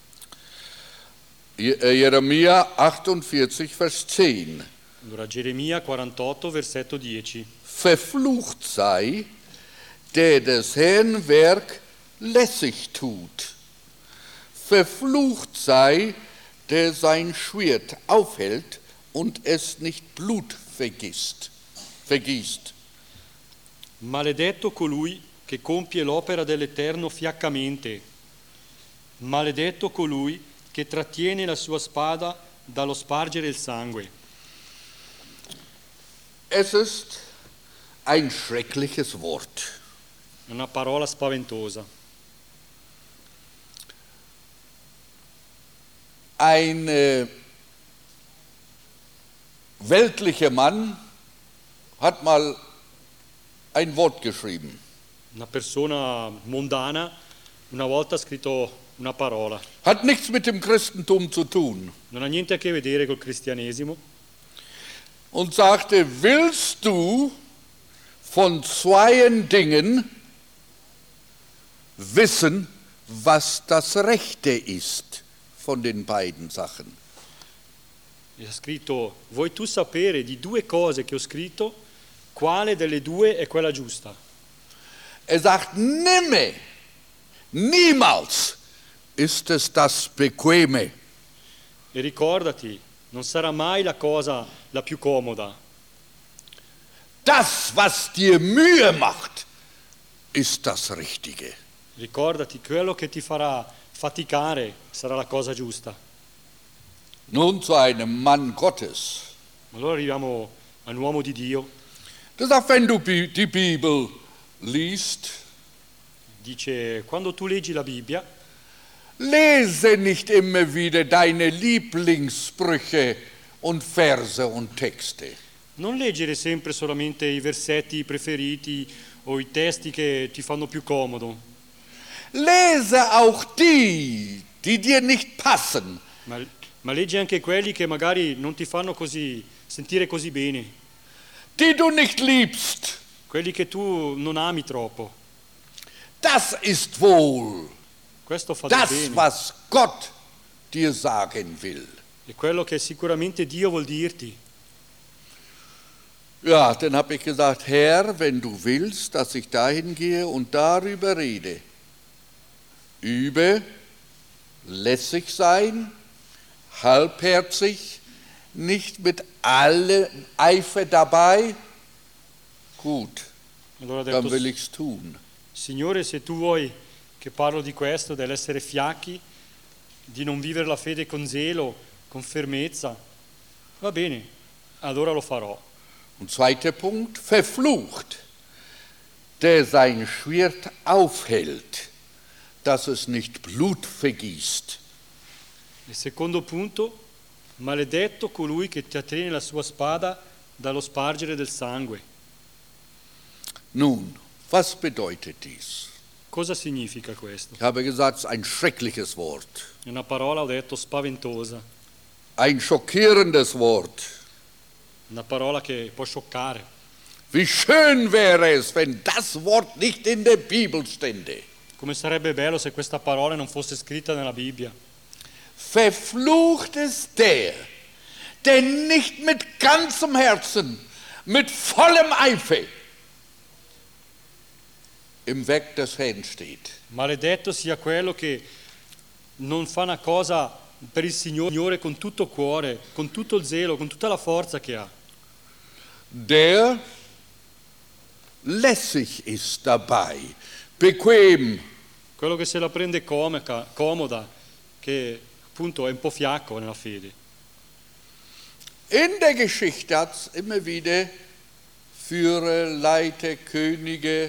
Jeremia 48, Vers 10. Allora, Geremia 48, versetto 10. Verflucht sei, der des Herrn Werk lässig tut. Verflucht sei, der sein Schwert aufhält und es nicht Blut vergießt. Maledetto colui che compie l'opera dell'Eterno fiaccamente. Maledetto colui che trattiene la sua spada dallo spargere il sangue. Es ist ein schreckliches Wort. Una parola spaventosa. Ein weltlicher Mann hat mal ein Wort geschrieben. Una persona mondana una volta ha scritto una parola. Hat nichts mit dem Christentum zu tun. Non ha niente a che vedere col cristianesimo. Und sagte, willst du von zweien Dingen wissen, was das Rechte ist von den beiden Sachen? E ha scritto, vuoi tu sapere di due cose che ho scritto, quale delle due è quella giusta? Er sagt, niemals ist es das Bequeme. E ricordati, non sarà mai la cosa la più comoda. Das, was dir Mühe macht, ist das Richtige. Ricordati, quello che ti farà faticare sarà la cosa giusta. Nun zu einem Mann Gottes. Allora arriviamo a un uomo di Dio, Der sagt, wenn du die Bibel liest, dice, quando tu leggi la Bibbia, lese nicht immer wieder deine Lieblingssprüche und Verse und Texte. non leggere sempre solamente i versetti preferiti o i testi che ti fanno più comodo, Lese auch die dir nicht passen. ma leggi anche quelli che magari non ti fanno così sentire così bene, Die du nicht liebst. quelli che tu non ami troppo. Das ist wohl Questo fa das, bene. was Gott dir sagen will. È quello che sicuramente Dio vuol dirti. Ja, dann habe ich gesagt, Herr, wenn du willst, dass ich dahin gehe und darüber rede, übe, lässig sein, halbherzig, nicht mit allem Eifer dabei, gut, Allora ha dann detto, will ich's tun. Signore, se tu vuoi che parlo di questo, dell'essere fiacchi, di non vivere la fede con zelo, con fermezza, va bene, allora lo farò. Und zweiter Punkt, verflucht, der sein Schwert aufhält, dass es nicht Blut vergießt. Il secondo punto, maledetto colui che trattiene la sua spada dallo spargere del sangue. Nun, was bedeutet dies? Cosa significa questo? Ich habe gesagt, es ist ein schreckliches Wort, È una parola, ho detto, spaventosa, ein schockierendes Wort. una parola che può scioccare. Wie schön wäre es, wenn das Wort nicht in der Bibel stände. Come sarebbe bello se questa parola non fosse scritta nella Bibbia. Verflucht ist der nicht mit ganzem Herzen, mit vollem Eifer im Werk des Herrn steht. Maledetto sia quello che non fa una cosa per il Signore con tutto cuore, con tutto il zelo, con tutta la forza che ha. Der lässig ist dabei, bequem, Quello che se la prende comoda, che appunto è un po' fiacco nella fede. In der Geschichte hat es immer wieder Führer, Leiter, Könige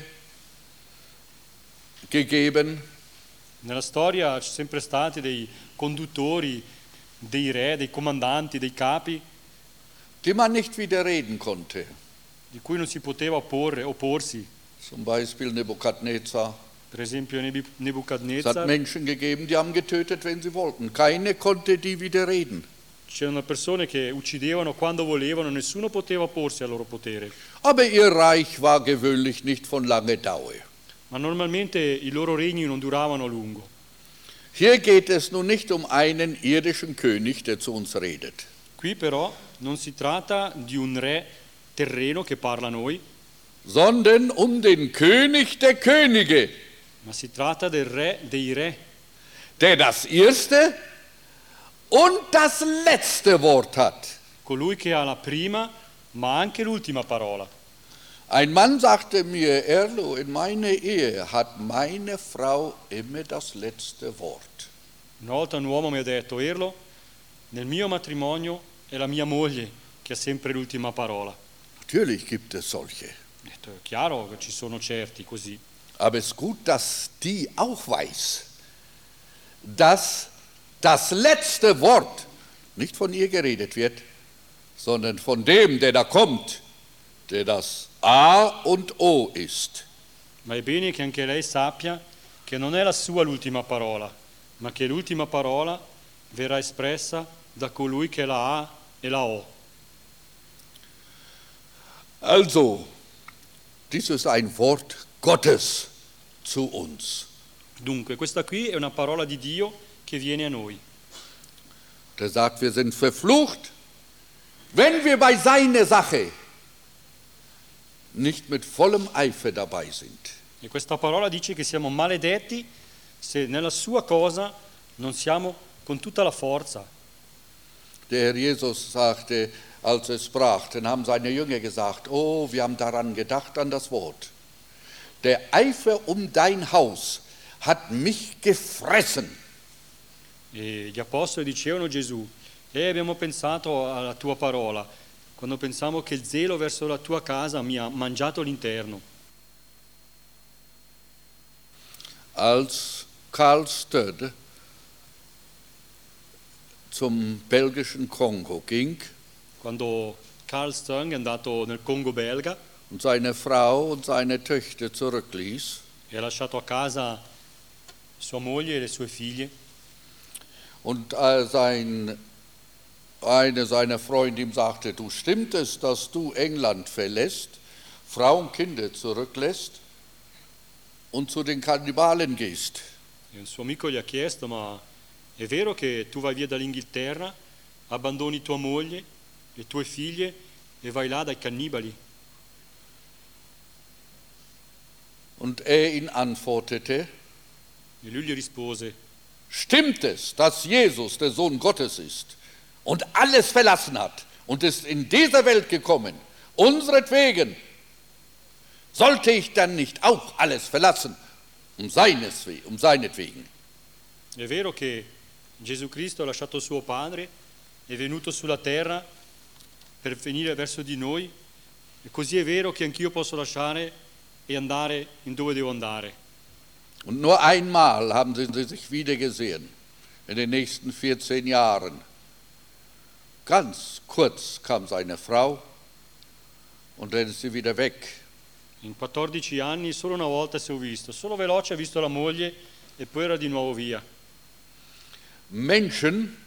gegeben, Nella storia ci sono sempre stati dei conduttori, dei re, dei comandanti, dei capi, die man nicht widerreden konnte. di cui non si poteva opporsi. Zum Beispiel Nebukadnezar. Per esempio Es hat Nebuchadnezzar, Menschen gegeben, die haben getötet, wenn sie wollten. Keine konnte die widerreden. c'erano persone che uccidevano quando volevano, nessuno poteva opporsi al loro potere. Aber ihr Reich war gewöhnlich nicht von langer Dauer. Ma normalmente i loro regni non duravano a lungo. Hier geht es nun nicht um einen irdischen König, der zu uns redet, Qui però non si tratta di un re terreno che parla a noi, sondern um den König der Könige, ma si tratta del re dei re, der das erste und das letzte Wort hat. colui che ha la prima ma anche l'ultima parola. Ein Mann sagte mir, Erlo, in meiner Ehe hat meine Frau immer das letzte Wort. Una volta un uomo mi ha detto, Erlo, nel mio matrimonio è la mia moglie che ha sempre l'ultima parola. Natürlich gibt es solche. Ho detto, è chiaro che ci sono certi così, Aber es ist gut, dass die auch weiß, dass das letzte Wort nicht von ihr geredet wird, sondern von dem, der da kommt, der das A und O ist. ma è bene che anche lei sappia che non è la sua l'ultima parola, ma che l'ultima parola verrà espressa da colui che la A e la O. Also, dies ist ein Wort Gottes zu uns. Dunque, questa qui è una parola di Dio che viene a noi. Der sagt, wir sind verflucht, wenn wir bei seiner Sache nicht mit vollem Eifer dabei sind. E questa parola dice che siamo maledetti se nella sua cosa non siamo con tutta la forza. Der Herr Jesus sagte, als er sprach, dann haben seine Jünger gesagt, oh, wir haben daran gedacht, an das Wort. Der Eifer um dein Haus hat mich gefressen. E gli apostoli dicevano a Gesù, abbiamo pensato alla tua parola, quando pensavo che il zelo verso la tua casa mi ha mangiato l'interno. Als Karl Stöd zum belgischen Kongo ging Quando Carl Stung è andato nel Congo belga und seine Frau und seine Töchter zurückließ, e ha lasciato a casa sua moglie e le sue figlie, und eine seiner Freunde ihm sagte, du stimmt es, dass du England verlässt, Frau und Kinder zurücklässt und zu den Kannibalen gehst. e un suo amico gli ha chiesto, ma è vero che tu vai via dall'Inghilterra, abbandoni tua moglie, le tue figlie e vai là dai cannibali? Und er ihn antwortete, E lui gli rispose, stimmt es, dass Jesus der Sohn Gottes ist und alles verlassen hat und ist in dieser Welt gekommen, unseretwegen, sollte ich dann nicht auch alles verlassen, um seinetwegen? è vero che Gesù Cristo ha lasciato suo Padre, è venuto sulla terra per venire verso di noi, e così è vero che anch'io posso lasciare e andare in dove devo andare. Und nur einmal haben sie sich wieder gesehen, in den nächsten 14 Jahren. Ganz kurz kam seine Frau und dann ist sie wieder weg. In 14 anni solo una volta si è visto, solo veloce ha visto la moglie e poi era di nuovo via. Menschen,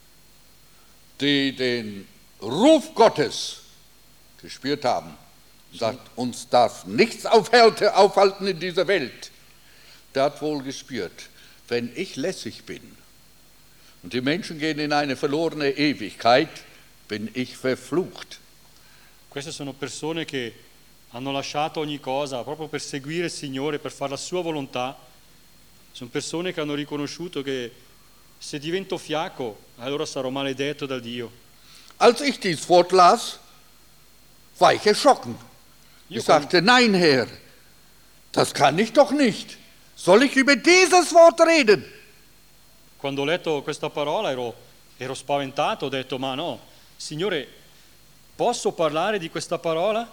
die den Ruf Gottes gespürt haben, sagt, uns darf nichts aufhalten in dieser Welt. Der hat wohl gespürt, wenn ich lässig bin und die Menschen gehen in eine verlorene Ewigkeit, bin ich verflucht. Queste sono persone che hanno lasciato ogni cosa proprio per seguire il Signore, per fare la sua volontà. Sono persone che hanno riconosciuto che se divento fiacco, allora sarò maledetto da Dio. Als ich dieses Wort las, war ich erschrocken. Ich sagte, nein, Herr, das kann ich doch nicht. Soll ich über dieses Wort reden? Quando ho letto questa parola ero spaventato, ho detto, ma no, Signore, posso parlare di questa parola?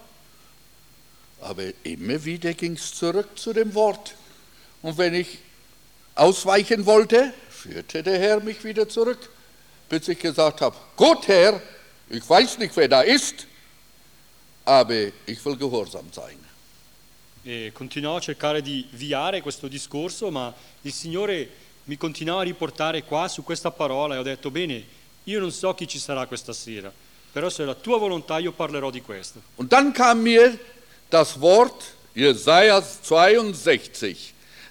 Aber immer wieder ging es zurück zu dem Wort. Und wenn ich ausweichen wollte, führte der Herr mich wieder zurück, bis ich gesagt habe, gut Herr, ich weiß nicht, wer da ist, aber ich will gehorsam sein. E continuavo a cercare di viare questo discorso, ma il Signore mi continuava a riportare qua su questa parola e ho detto, bene, io non so chi ci sarà questa sera, però se è la tua volontà io parlerò di questo. Und dann kam mir das Wort Jesaja 66,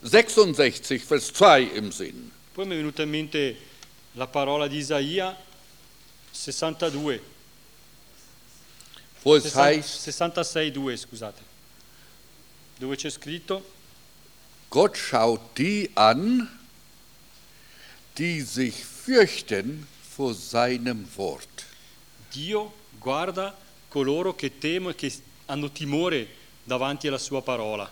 Vers 2 im Sinn. Poi mi è venuta in mente la parola di Isaia 62, Wo es heißt, 66,2, scusate, dove c'è scritto, Gott schaut die an, die sich fürchten vor seinem Wort. Dio guarda coloro che temono e che hanno timore davanti alla sua parola.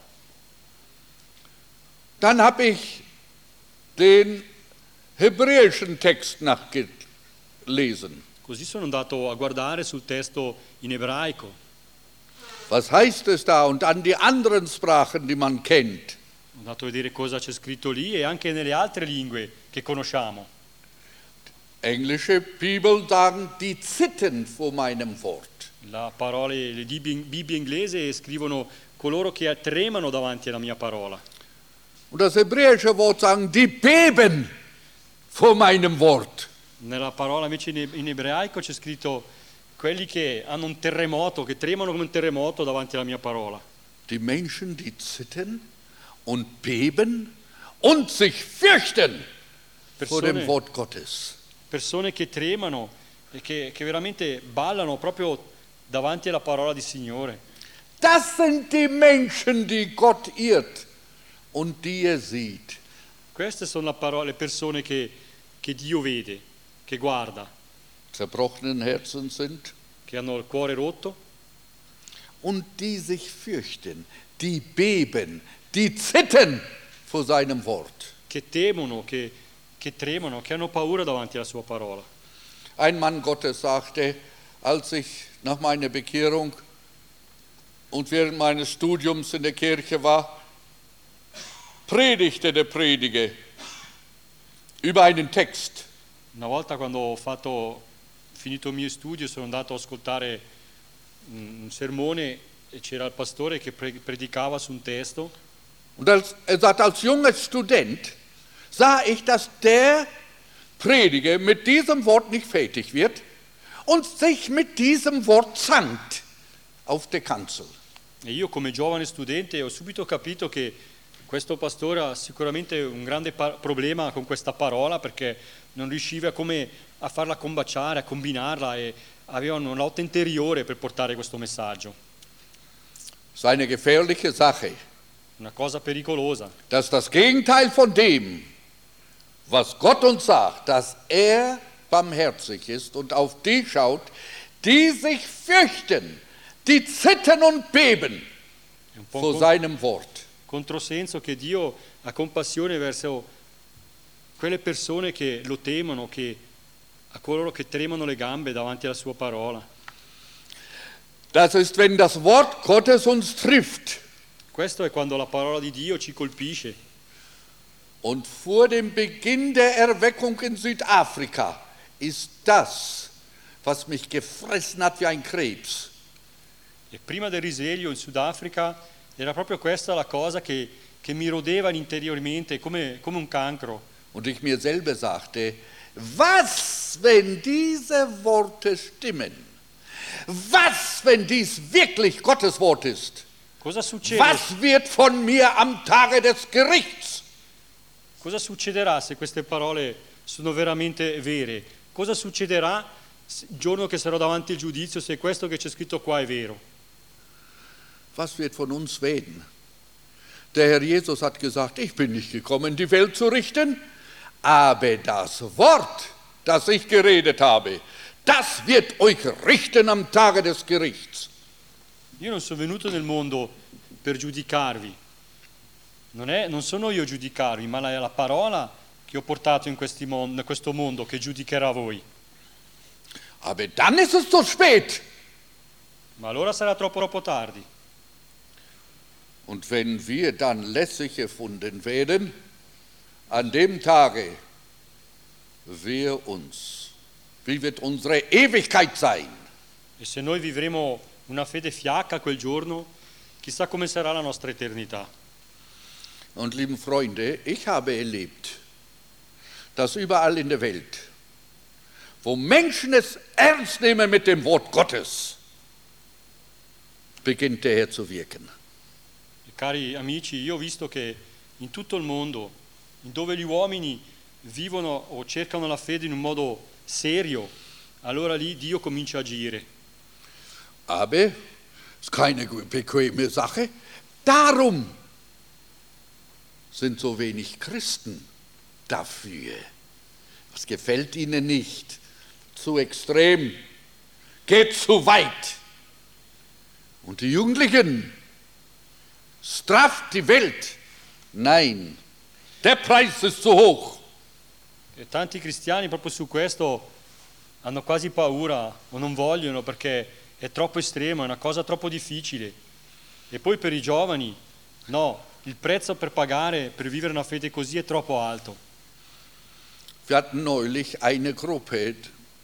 Dann habe ich den hebräischen Text nachgelesen. Così sono andato a guardare sul testo in ebraico. Was heißt es da? Und dann die anderen Sprachen, die man kennt. Ho andato a vedere cosa c'è scritto lì e anche nelle altre lingue che conosciamo. Englische Bibeln sagen, die zittern vor meinem Wort. Le Bibbie inglese scrivono coloro che tremano davanti alla mia parola. Und das hebräische Wort sagen, die beben vor meinem Wort. Nella parola invece in ebraico c'è scritto quelli che hanno un terremoto, che tremano come un terremoto davanti alla mia parola. Die Menschen, die zittern und beben und sich fürchten vor dem Wort Gottes. Persone che tremano e che veramente ballano proprio davanti alla parola di Signore. Das sind die Menschen, die Gott irrt und die er sieht. Queste sono le persone che Dio vede, che guarda, Zerbrochenen Herzen sind che hanno il cuore rotto und die sich fürchten, die beben, die zittern vor seinem Wort. che temono, che tremano, che hanno paura davanti alla sua parola. Ein Mann Gottes sagte, als ich nach meiner Bekehrung und während meines Studiums in der Kirche war, predigte der Prediger über einen Text. Una volta quando ho finito il mio studio sono andato ad ascoltare un sermone e c'era il pastore che predicava su un testo. Und er sagt, als junger Student sah ich, dass der Prediger mit diesem Wort nicht fertig wird und sich mit diesem Wort zankt auf der Kanzel. E io come giovane studente ho subito capito che questo pastore ha sicuramente un grande problema con questa parola perché non riusciva a farla combaciare, a combinarla e aveva una lotta interiore per portare questo messaggio. Das ist eine gefährliche Sache. Una cosa pericolosa. Das ist das Gegenteil von dem, was Gott uns sagt, dass er barmherzig ist und auf die schaut, die sich fürchten, die zittern und beben vor seinem Wort. Controsenso che Dio ha compassione verso quelle persone che lo temono, a coloro che tremano le gambe davanti alla sua parola. Das ist, wenn das Wort Gottes uns trifft. Questo è quando la parola di Dio ci colpisce. Und vor dem Beginn der Erweckung in Südafrika ist das, was mich gefressen hat wie ein Krebs. E prima del risveglio in Sudafrica era proprio questa la cosa che mi rodeva interiormente come un cancro. Und ich mir selber sagte, was, wenn diese Worte stimmen? Was, wenn dies wirklich Gottes Wort ist? Cosa succede? Was wird von mir am Tage des Gerichts? Cosa succederà se queste parole sono veramente vere? Cosa succederà il giorno che sarò davanti al giudizio se questo che c'è scritto qua è vero? Was wird von uns werden? Der Herr Jesus hat gesagt, ich bin nicht gekommen, die Welt zu richten, aber das Wort, das ich geredet habe, das wird euch richten am Tage des Gerichts. Io non sono venuto nel mondo per giudicarvi, non sono io a giudicarvi, ma è la parola che ho portato in questo mondo che giudicherà voi. Aber dann ist es zu spät. Ma allora sarà troppo tardi. Und wenn wir dann lässig gefunden werden, an dem Tage, wie wird unsere Ewigkeit sein? E se noi vivremo una fede fiacca quel giorno, chissà come sarà la nostra eternità. Und lieben Freunde, ich habe erlebt, dass überall in der Welt, wo Menschen es ernst nehmen mit dem Wort Gottes, beginnt der Herr zu wirken. Cari amici, io ho visto che in tutto il mondo, dove gli uomini vivono o cercano la fede in un modo serio, allora lì Dio comincia a agire. Aber es ist keine bequeme Sache. Darum sind so wenig Christen dafür. Das gefällt ihnen nicht. Zu extrem. Geht zu weit. Und die Jugendlichen strafft die Welt. Nein, der Preis ist zu hoch. E tanti cristiani proprio su questo hanno quasi paura o non vogliono perché è troppo estremo, è una cosa troppo difficile. E poi per i giovani, no, il prezzo per pagare per vivere una fede così è troppo alto. Wir hatten neulich eine Gruppe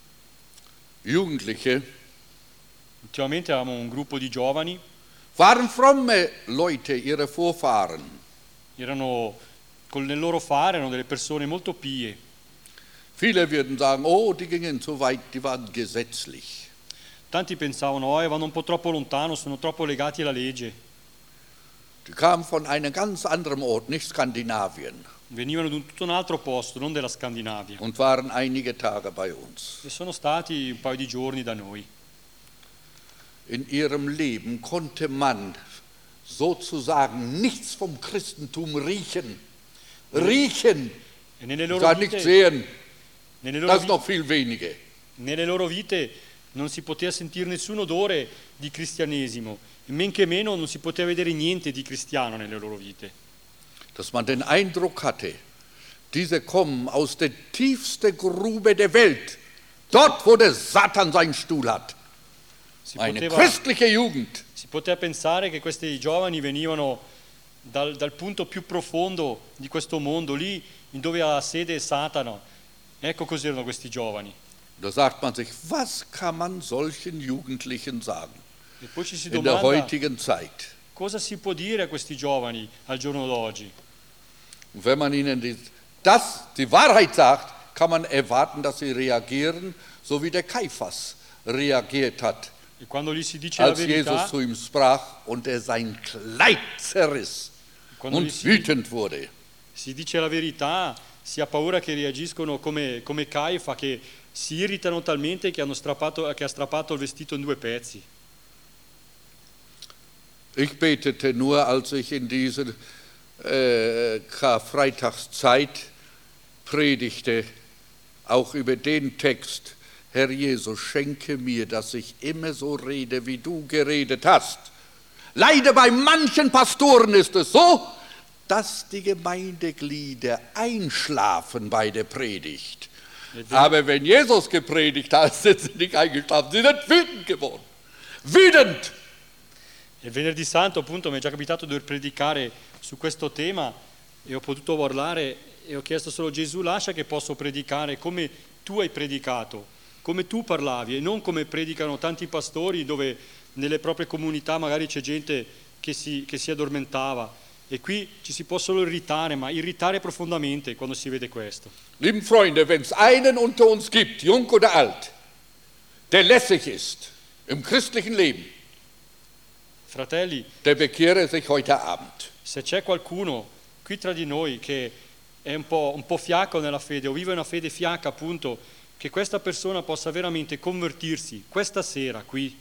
Jugendliche, Ultimamente avevamo un gruppo di giovani, waren fromme Leute, ihre Vorfahren. erano nel loro fare, erano delle persone molto pie. Viele würden sagen, oh, die gingen zu weit, die waren gesetzlich. Tanti pensavano, vanno un po' troppo lontano, sono troppo legati alla legge. Die kamen von einem ganz anderen Ort, nicht Skandinavien, Venivano da tutto un altro posto, non della Scandinavia. und waren einige Tage bei uns. E sono stati un paio di giorni da noi. In ihrem Leben konnte man sozusagen nichts vom Christentum riechen. Riechen, E nelle ich loro sage nicht vite, sehen, nelle das loro ist noch viel weniger. Nelle loro vite non si poteva sentire nessun odore di cristianesimo, e men che meno non si poteva vedere niente di cristiano nelle loro vite. Dass man den Eindruck hatte, diese kommen aus der tiefsten Grube der Welt, dort, wo der Satan seinen Stuhl hat. Si Eine poteva, christliche Jugend. si poteva pensare che questi giovani venivano dal punto più profondo di questo mondo, lì dove ha sede Satana. Ecco cos'erano questi giovani. Da sagt man sich, was kann man solchen Jugendlichen sagen E poi ci si in der domanda heutigen Zeit? cosa si può dire a questi giovani al giorno d'oggi. Und wenn man ihnen die Wahrheit sagt, kann man erwarten, dass sie reagieren, so wie der Kaiphas reagiert hat, E quando gli si dice la als Jesus verità, zu ihm sprach und er sein Kleid zerriss quando gli und wütend wurde. si dice la verità, si ha paura che reagiscono come Caifa, che si irritano talmente che ha strappato il vestito in due pezzi. Ich betete nur, als ich in dieser Karfreitagszeit predigte, auch über den Text, Herr Jesus, schenke mir, dass ich immer so rede, wie du geredet hast. Leider bei manchen Pastoren ist es so, dass die Gemeindeglieder einschlafen bei der Predigt. Aber wenn Jesus gepredigt hat, sind sie nicht eingeschlafen, sie sind wütend geworden. Wütend! Il venerdì santo appunto mi è già capitato di dover predicare su questo tema e ho potuto parlare e ho chiesto solo Gesù lascia che posso predicare come tu hai predicato, come tu parlavi e non come predicano tanti pastori dove nelle proprie comunità magari c'è gente che si addormentava e qui ci si può solo irritare, ma irritare profondamente quando si vede questo. Lieben Freunde, wenn es einen unter uns gibt, jung oder alt, der lässig ist im christlichen Leben, Fratelli, der bekehre sich heute Abend. se c'è qualcuno qui tra di noi che è un po' fiacco nella fede o vive una fede fiacca appunto, che questa persona possa veramente convertirsi questa sera qui.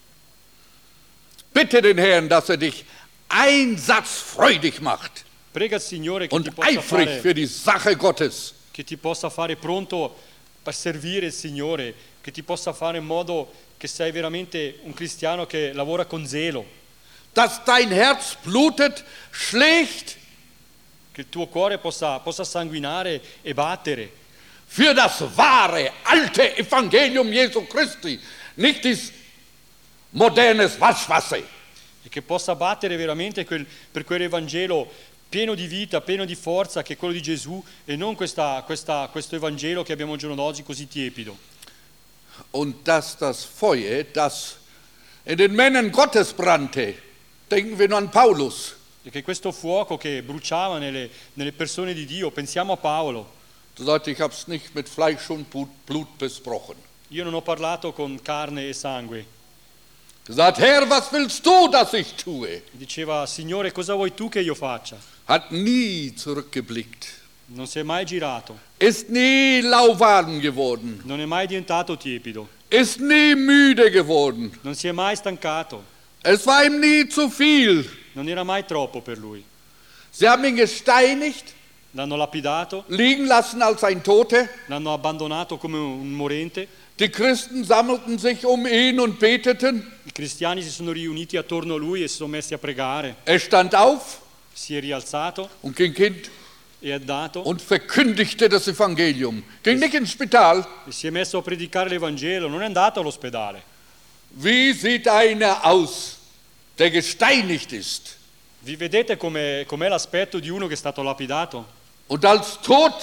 Bitte den Herrn, dass er dich einsatzfreudig macht Prega il Signore che und eifrig für die Sache Gottes. che ti possa fare pronto per servire il Signore, che ti possa fare in modo che sei veramente un cristiano che lavora con zelo, Dass dein Herz blutet, schlägt che il tuo cuore possa sanguinare e battere für das wahre, alte Evangelium Jesu Christi, nicht dieses modernes Waschwasser. e che possa battere veramente per quell'Evangelo pieno di vita, pieno di forza che è quello di Gesù e non questo Evangelo che abbiamo al giorno d'oggi così tiepido. Und dass das Feuer, das in den Männern Gottes brannte, denken wir nur an Paulus, E che questo fuoco che bruciava nelle persone di Dio, pensiamo a Paolo. der sagte, ich habe es nicht mit Fleisch und Blut besprochen. Io non ho parlato con carne e sangue. Gesagt, Herr, was willst du, dass ich tue? Diceva, Signore, cosa vuoi tu che io faccia? Hat nie zurückgeblickt, Non si è mai girato, ist nie lauwarm geworden, non è mai diventato tiepido, ist nie müde geworden. non si è mai stancato, Es war ihm nie zu viel. non era mai troppo per lui. Sie haben ihn gesteinigt, L'hanno lapidato, liegen lassen als ein Toter. l'hanno abbandonato come un morente. Die Christen sammelten sich um ihn und beteten. I cristiani si sono riuniti attorno a lui e si sono messi a pregare. Er stand auf Si è rialzato und ging hin e è andato und verkündigte das Evangelium. Ging nicht ins Spital, e si è messo a predicare l'Evangelo, non è andato all'ospedale. Wie sieht einer aus, der gesteinigt ist Vi vedete com'è l'aspetto di uno che è stato lapidato, und als tot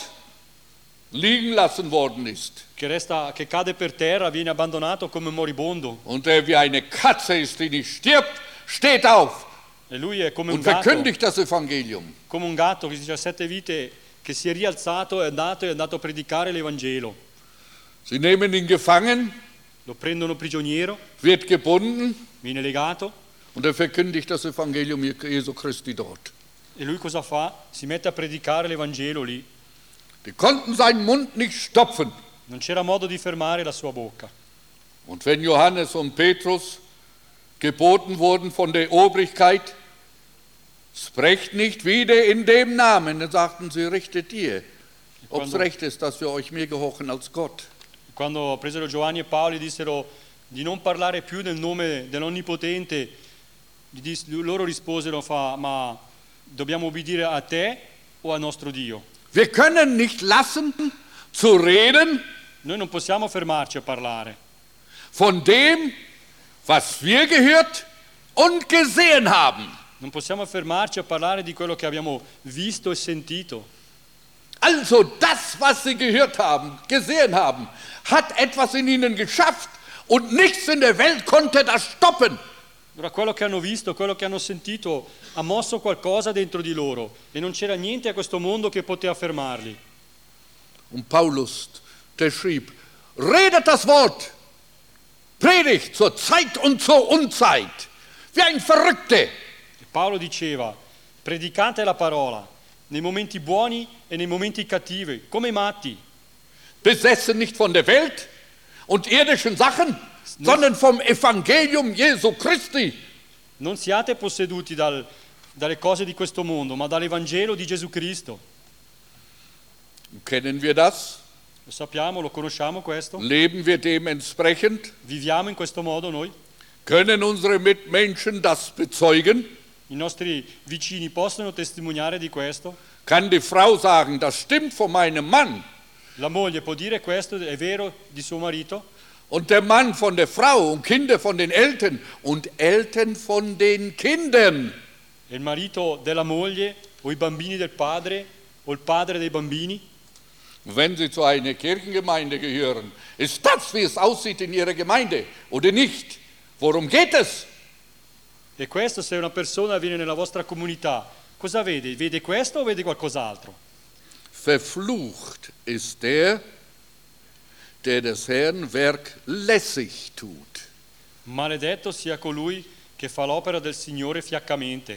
liegen lassen worden ist che cade per terra, viene abbandonato come moribondo, und der wie eine Katze ist, die nicht stirbt, steht auf e lui è come und verkündigt das Evangelium. come un gatto che 17 vite che si è rialzato e è andato a predicare l'Evangelo. Sie nehmen ihn gefangen, Lo prendono prigioniero, wird gebunden viene legato und er verkündigt das Evangelium Jesu Christi dort. e lui cosa fa? Si mette a predicare l'Evangelo lì. Die konnten seinen Mund nicht stopfen. Non c'era modo di fermare la sua bocca. Und wenn Johannes und Petrus geboten wurden von der Obrigkeit, sprecht nicht wieder in dem Namen, dann sagten sie, richtet ihr, ob es recht ist, dass wir euch mehr gehorchen als Gott. Quando presero Giovanni e Paolo e dissero di non parlare più nel nome dell'Onnipotente, loro risposero, ma dobbiamo obbedire a te o al nostro Dio? Wir können nicht lassen zu reden Noi non possiamo fermarci a parlare von dem, was wir gehört und gesehen haben. non possiamo fermarci a parlare di quello che abbiamo visto e sentito. Also das, was sie gehört haben, gesehen haben, hat etwas in ihnen geschafft und nichts in der Welt konnte das stoppen. Allora quello che hanno visto, quello che hanno sentito ha mosso qualcosa dentro di loro e non c'era niente a questo mondo che poteva fermarli. Und Paulus, der schrieb, redet das Wort, predigt zur Zeit und zur Unzeit, wie ein Verrückter. E Paolo diceva, predicate la parola nei momenti buoni e nei momenti cattivi, come i matti. Besessen nicht von der Welt und irdischen Sachen, sondern vom Evangelium Jesu Christi. Non siate posseduti dalle cose di questo mondo, ma dall'Evangelo di Gesù Cristo. Kennen wir das? Lo sappiamo, lo conosciamo questo? Leben wir dementsprechend? Viviamo in questo modo noi? Können unsere Mitmenschen das bezeugen? I nostri vicini possono testimoniare di questo? Kann die Frau sagen, das stimmt von meinem Mann? La moglie può dire questo, è vero, di suo marito? Und der Mann von der Frau und Kinder von den Eltern und Eltern von den Kindern. E il marito della moglie, o i bambini del padre, o il padre dei bambini? Wenn Sie zu einer Kirchengemeinde gehören, ist das, wie es aussieht in Ihrer Gemeinde oder nicht? Worum geht es? E questo, se una persona viene nella vostra comunità, cosa vede? Vede questo o vede qualcos'altro? Verflucht ist der des Herrn Werk lässig tut. Maledetto sia colui che fa l'opera del Signore fiaccamente.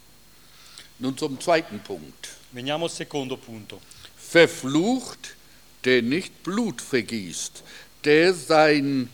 Nun zum zweiten Punkt. Veniamo al secondo punto. Verflucht, der nicht Blut vergießt, der sein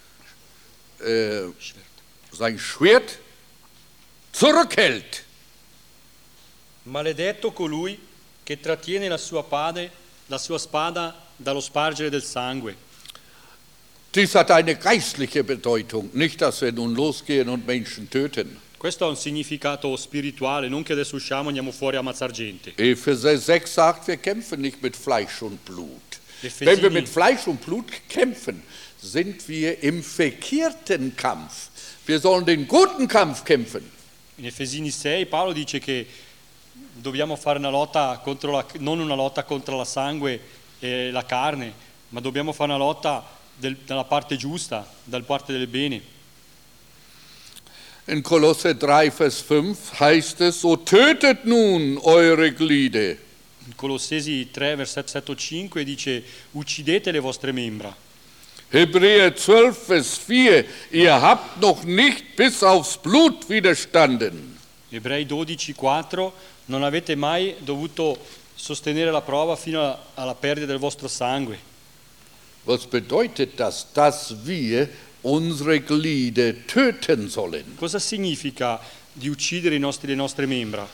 Schwert zurückhält. Maledetto colui che trattiene la sua spada dallo spargere del sangue. Dies hat eine geistliche Bedeutung, nicht, dass wir nun losgehen und Menschen töten. Questo ha un significato spirituale, non che adesso usciamo e andiamo fuori a ammazzare gente. Epheser 6 sagt, wir kämpfen nicht mit Fleisch und Blut. Efesini- Wenn wir mit Fleisch und Blut kämpfen, sind wir im verkehrten Kampf. Wir sollen den guten Kampf kämpfen. In Efesini 6 Paolo dice che dobbiamo fare una lotta non una lotta contro la sangue e la carne, ma dobbiamo fare una lotta dalla parte giusta, dalla parte del bene. In Kolosser 3, Vers 5 heißt es, so tötet nun eure Glieder. In Colossesi 3, versetto 5 dice uccidete le vostre membra. Hebräer 12, Vers 4, ihr habt noch nicht bis aufs Blut widerstanden. Ebrei 12, 4, non avete mai dovuto sostenere la prova fino alla perdita del vostro sangue. Was bedeutet das, dass wir unsere Glieder töten sollen? Cosa significa di uccidere le nostre membra?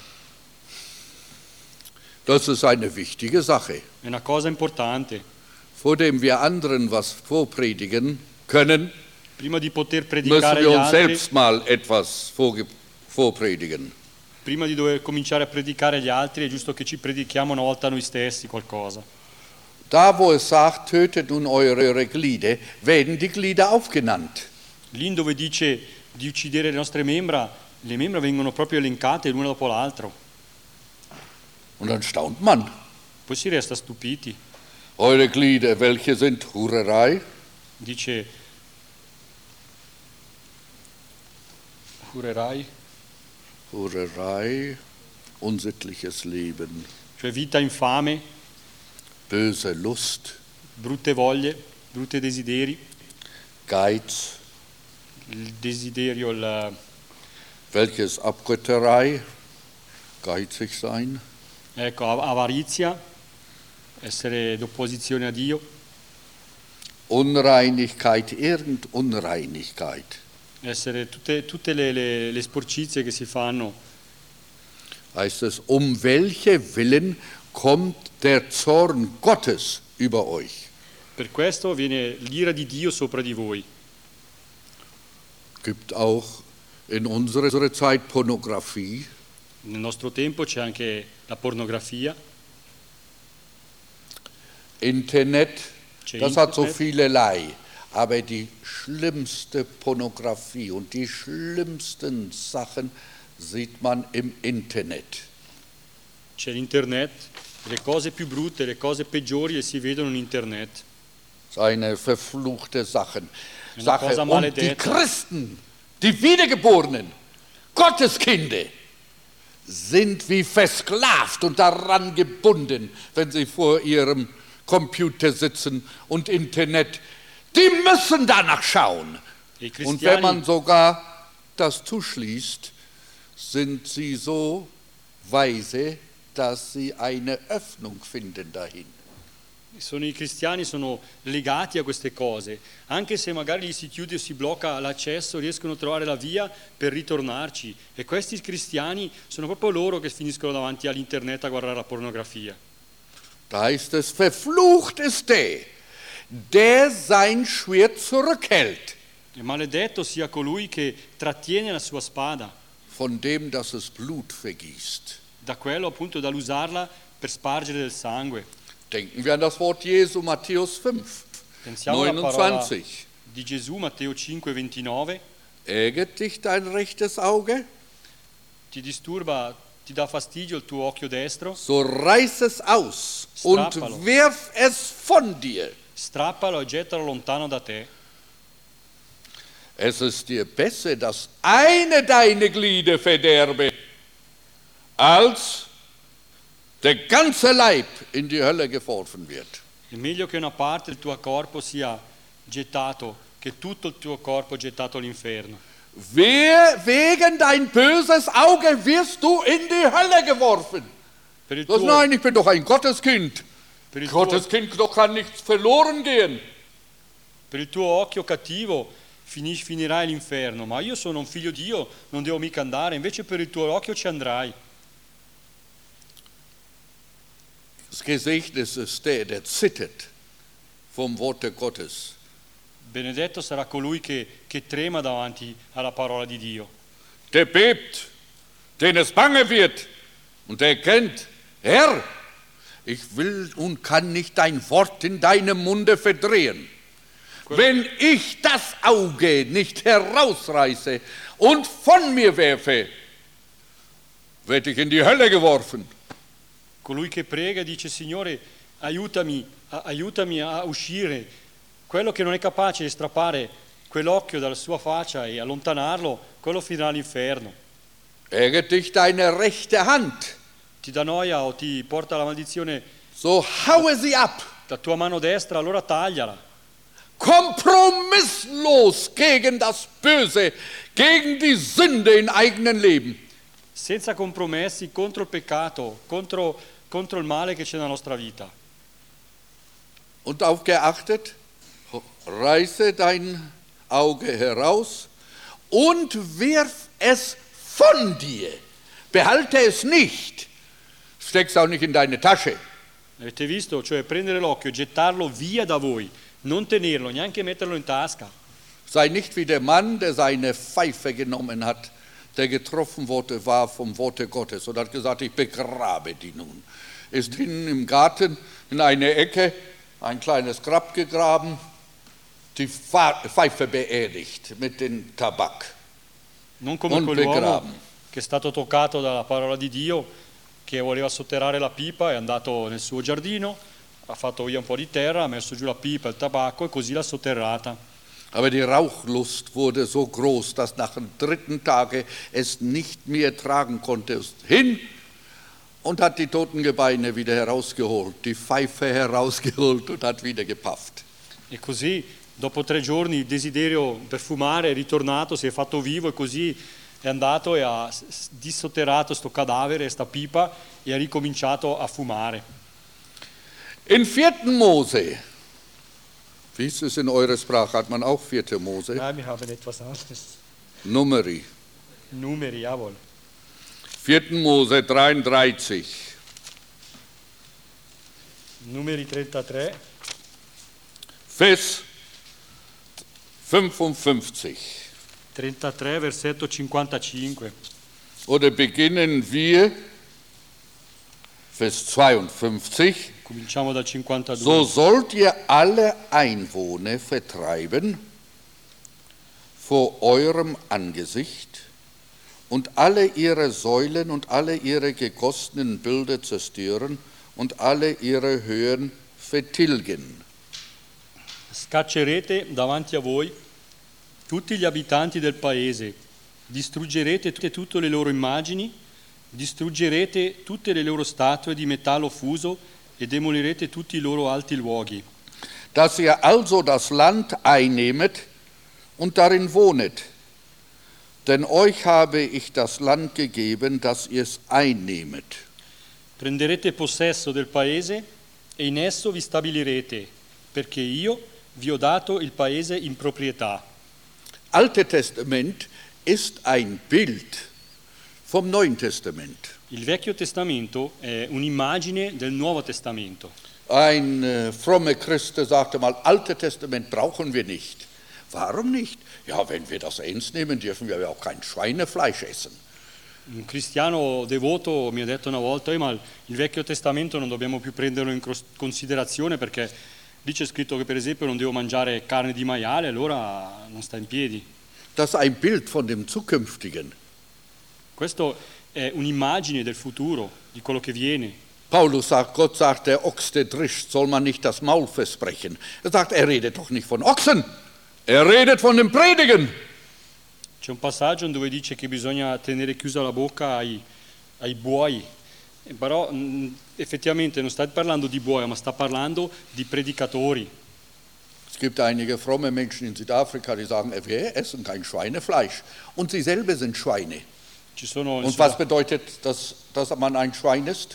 Das ist eine wichtige Sache. È una cosa importante. Vor dem wir anderen was vorpredigen können, Prima di poter müssen predicare wir agli uns altri, selbst mal etwas vorpredigen. prima di dover cominciare a predicare agli altri, è giusto che ci predichiamo una volta noi stessi qualcosa. Da, wo es sagt, tötet nun eure Glieder, werden die Glieder aufgenannt. Lì dove dice di uccidere le nostre membra, le membra vengono proprio elencate l'una dopo l'altro. Und dann staunt man. Poi si resta stupiti. Eure Glieder, welche sind Hurerei, Dice, Hurerai, Hurerei, unsittliches Leben, cioè vita infame, böse Lust, brutte voglie, brutti desideri, Geiz, il desiderio, welches Abgötterei, geizig sein, ecco, avarizia, essere d'opposizione a Dio, Unreinigkeit, Unreinigkeit. essere tutte le sporcizie che si fanno. Heißt es, welche Willen kommt der Zorn Gottes über euch? Per questo viene l'ira di Dio sopra di voi. Gibt auch in unserer Zeit Pornografie, Nel nostro tempo c'è anche la pornografia, Internet, c'è das hat so Internet. vielerlei, aber die schlimmste Pornografie und die schlimmsten Sachen sieht man im Internet. C'è l'internet, le cose più brutte, le cose peggiori le si vedono in internet. Seine verfluchte Sachen. Una Sache. cosa Und die maledetta. Christen, die Wiedergeborenen, Gotteskinder, sind wie versklavt und daran gebunden, wenn sie vor ihrem Computer sitzen und Internet. Die müssen danach schauen. E i Und wenn man cristiani, sogar das zuschließt, sind sie so weise, dass sie eine Öffnung finden dahin. i cristiani sono legati a queste cose, anche se magari gli si chiude o si blocca l'accesso, riescono a trovare la via per ritornarci. E questi cristiani sono proprio loro che finiscono davanti all'internet a guardare la pornografia. Da heißt es, verflucht ist der sein Schwert zurückhält, E maledetto sia colui che trattiene la sua spada, von dem, dass es Blut vergießt. da quello appunto dall'usarla per spargere del sangue. Denken wir an das Wort Jesu, Matthäus 5, Pensiamo alla parola 29. di Gesù, Matteo 5,29, Ärgert dich dein rechtes Auge? ti disturba, ti dà fastidio il tuo occhio destro, So reiß es aus und Strappalo. wirf es von dir. strappalo e gettalo lontano da te. Es ist dir besser, dass eine deine Glieder verderbe, als der ganze Leib in die Hölle geworfen wird. È meglio che una parte del tuo corpo sia gettato, che tutto il tuo corpo gettato all'inferno. Wegen dein böses Auge wirst du in die Hölle geworfen. Per il Das, tuo, nein, ich bin doch ein Gotteskind. per il tuo, Gotteskind, doch kann nichts verloren gehen. per il tuo occhio cattivo finirai all'inferno, ma io sono un figlio di Dio, non devo mica andare, invece per il tuo occhio ci andrai. Das Gesegnet ist der zittert vom Worte Gottes. Benedetto sarà colui che trema davanti alla parola di Dio, Der bebt, den es bange wird und der kennt, Herr, ich will und kann nicht dein Wort in deinem Munde verdrehen. Wenn ich das Auge nicht herausreiße und von mir werfe, werde ich in die Hölle geworfen. colui che prega e dice Signore aiutami a uscire, quello che non è capace di strappare quell'occhio dalla sua faccia e allontanarlo, quello finirà all'inferno. Ärgert dich deine rechte Hand, Ti dà noia o ti porta la maledizione so haue sie ab. la tua mano destra, allora tagliala. Kompromisslos gegen das Böse, gegen die Sünde im eigenen Leben. Senza compromessi contro il peccato, contro il male che c'è nella nostra vita. Und darauf geachtet, reiße dein Auge heraus und wirf es von dir. Behalte es nicht. Steck's auch nicht in deine Tasche. Avete visto? Cioè prendere l'occhio e gettarlo via da voi, non tenerlo, neanche metterlo in tasca. Sei nicht wie der Mann, der seine Pfeife genommen hat, der getroffen war vom Worte Gottes und hat gesagt, ich begrabe die nun. Ist hinten im Garten in eine Ecke ein kleines Grab gegraben die Pfeife beerdigt mit dem Tabak Non come und quell'uomo begraben. che è stato toccato dalla parola di Dio, che voleva sotterrare la pipa, è andato nel suo giardino, ha fatto via un po' di terra, ha messo giù la pipa, il tabacco e così l'ha sotterrata. Aber die Rauchlust wurde so groß, dass nach dem 3. Tage es nicht mehr tragen konnte. Ist hin und hat die toten Gebeine wieder herausgeholt, die Pfeife herausgeholt und hat wieder gepafft. E così, dopo 3 giorni, il desiderio per fumare è ritornato, si è fatto vivo e così è andato e ha dissotterrato sto cadavere, sta pipa e ha ricominciato a fumare. In 4. Mose, wie ist es in eurer Sprache, hat man auch 4. Mose? Wir haben etwas anderes. Numeri. Numeri, jawohl. 4. Mose 33. Numeri 33. Vers 55. 33, versetto 55. Oder beginnen wir, Vers 52. Cominciamo dal 52. So sollt ihr alle Einwohner vertreiben vor eurem Angesicht und alle ihre Säulen und alle ihre gegossenen Bilder zerstören und alle ihre Höhen vertilgen. Scaccerete davanti a voi tutti gli abitanti del paese, distruggerete tutte le loro immagini, distruggerete tutte le loro statue di metallo fuso e demolirete tutti i loro alti luoghi. Dass ihr also das Land einnehmet und darin wohnet, denn euch habe ich das Land gegeben, dass ihr es einnehmet. Prenderete possesso del paese e in esso vi stabilirete, perché io vi ho dato il paese in proprietà. Alte Testament ist ein Bild vom Neuen Testament. Il Vecchio Testamento è un'immagine del Nuovo Testamento. Ein frommer Christ sagte mal, Alte Testament brauchen wir nicht. Warum nicht? Ja, wenn wir das ernst nehmen, dürfen wir ja auch kein Schweinefleisch essen. Un cristiano devoto mi ha detto una volta, ma il Vecchio Testamento non dobbiamo più prenderlo in considerazione perché lì c'è scritto che per esempio non devo mangiare carne di maiale, allora non sta in piedi. Das ist ein Bild von dem Zukünftigen. Questo è un'immagine del futuro, di quello che viene. Paulus sagt, Gott sagt, der Ochs, der drischt, soll man nicht das Maul versprechen. Er sagt, er redet doch nicht von Ochsen, er redet von dem Predigen. C'è un passaggio dove dice che bisogna tenere chiusa la bocca ai buoi, però effettivamente non sta parlando di buoi, ma sta parlando di predicatori. Es gibt einige fromme Menschen in Südafrika, die sagen, wir essen kein Schweinefleisch. Und sie selber sind Schweine. Und was bedeutet das, dass man ein Schwein ist?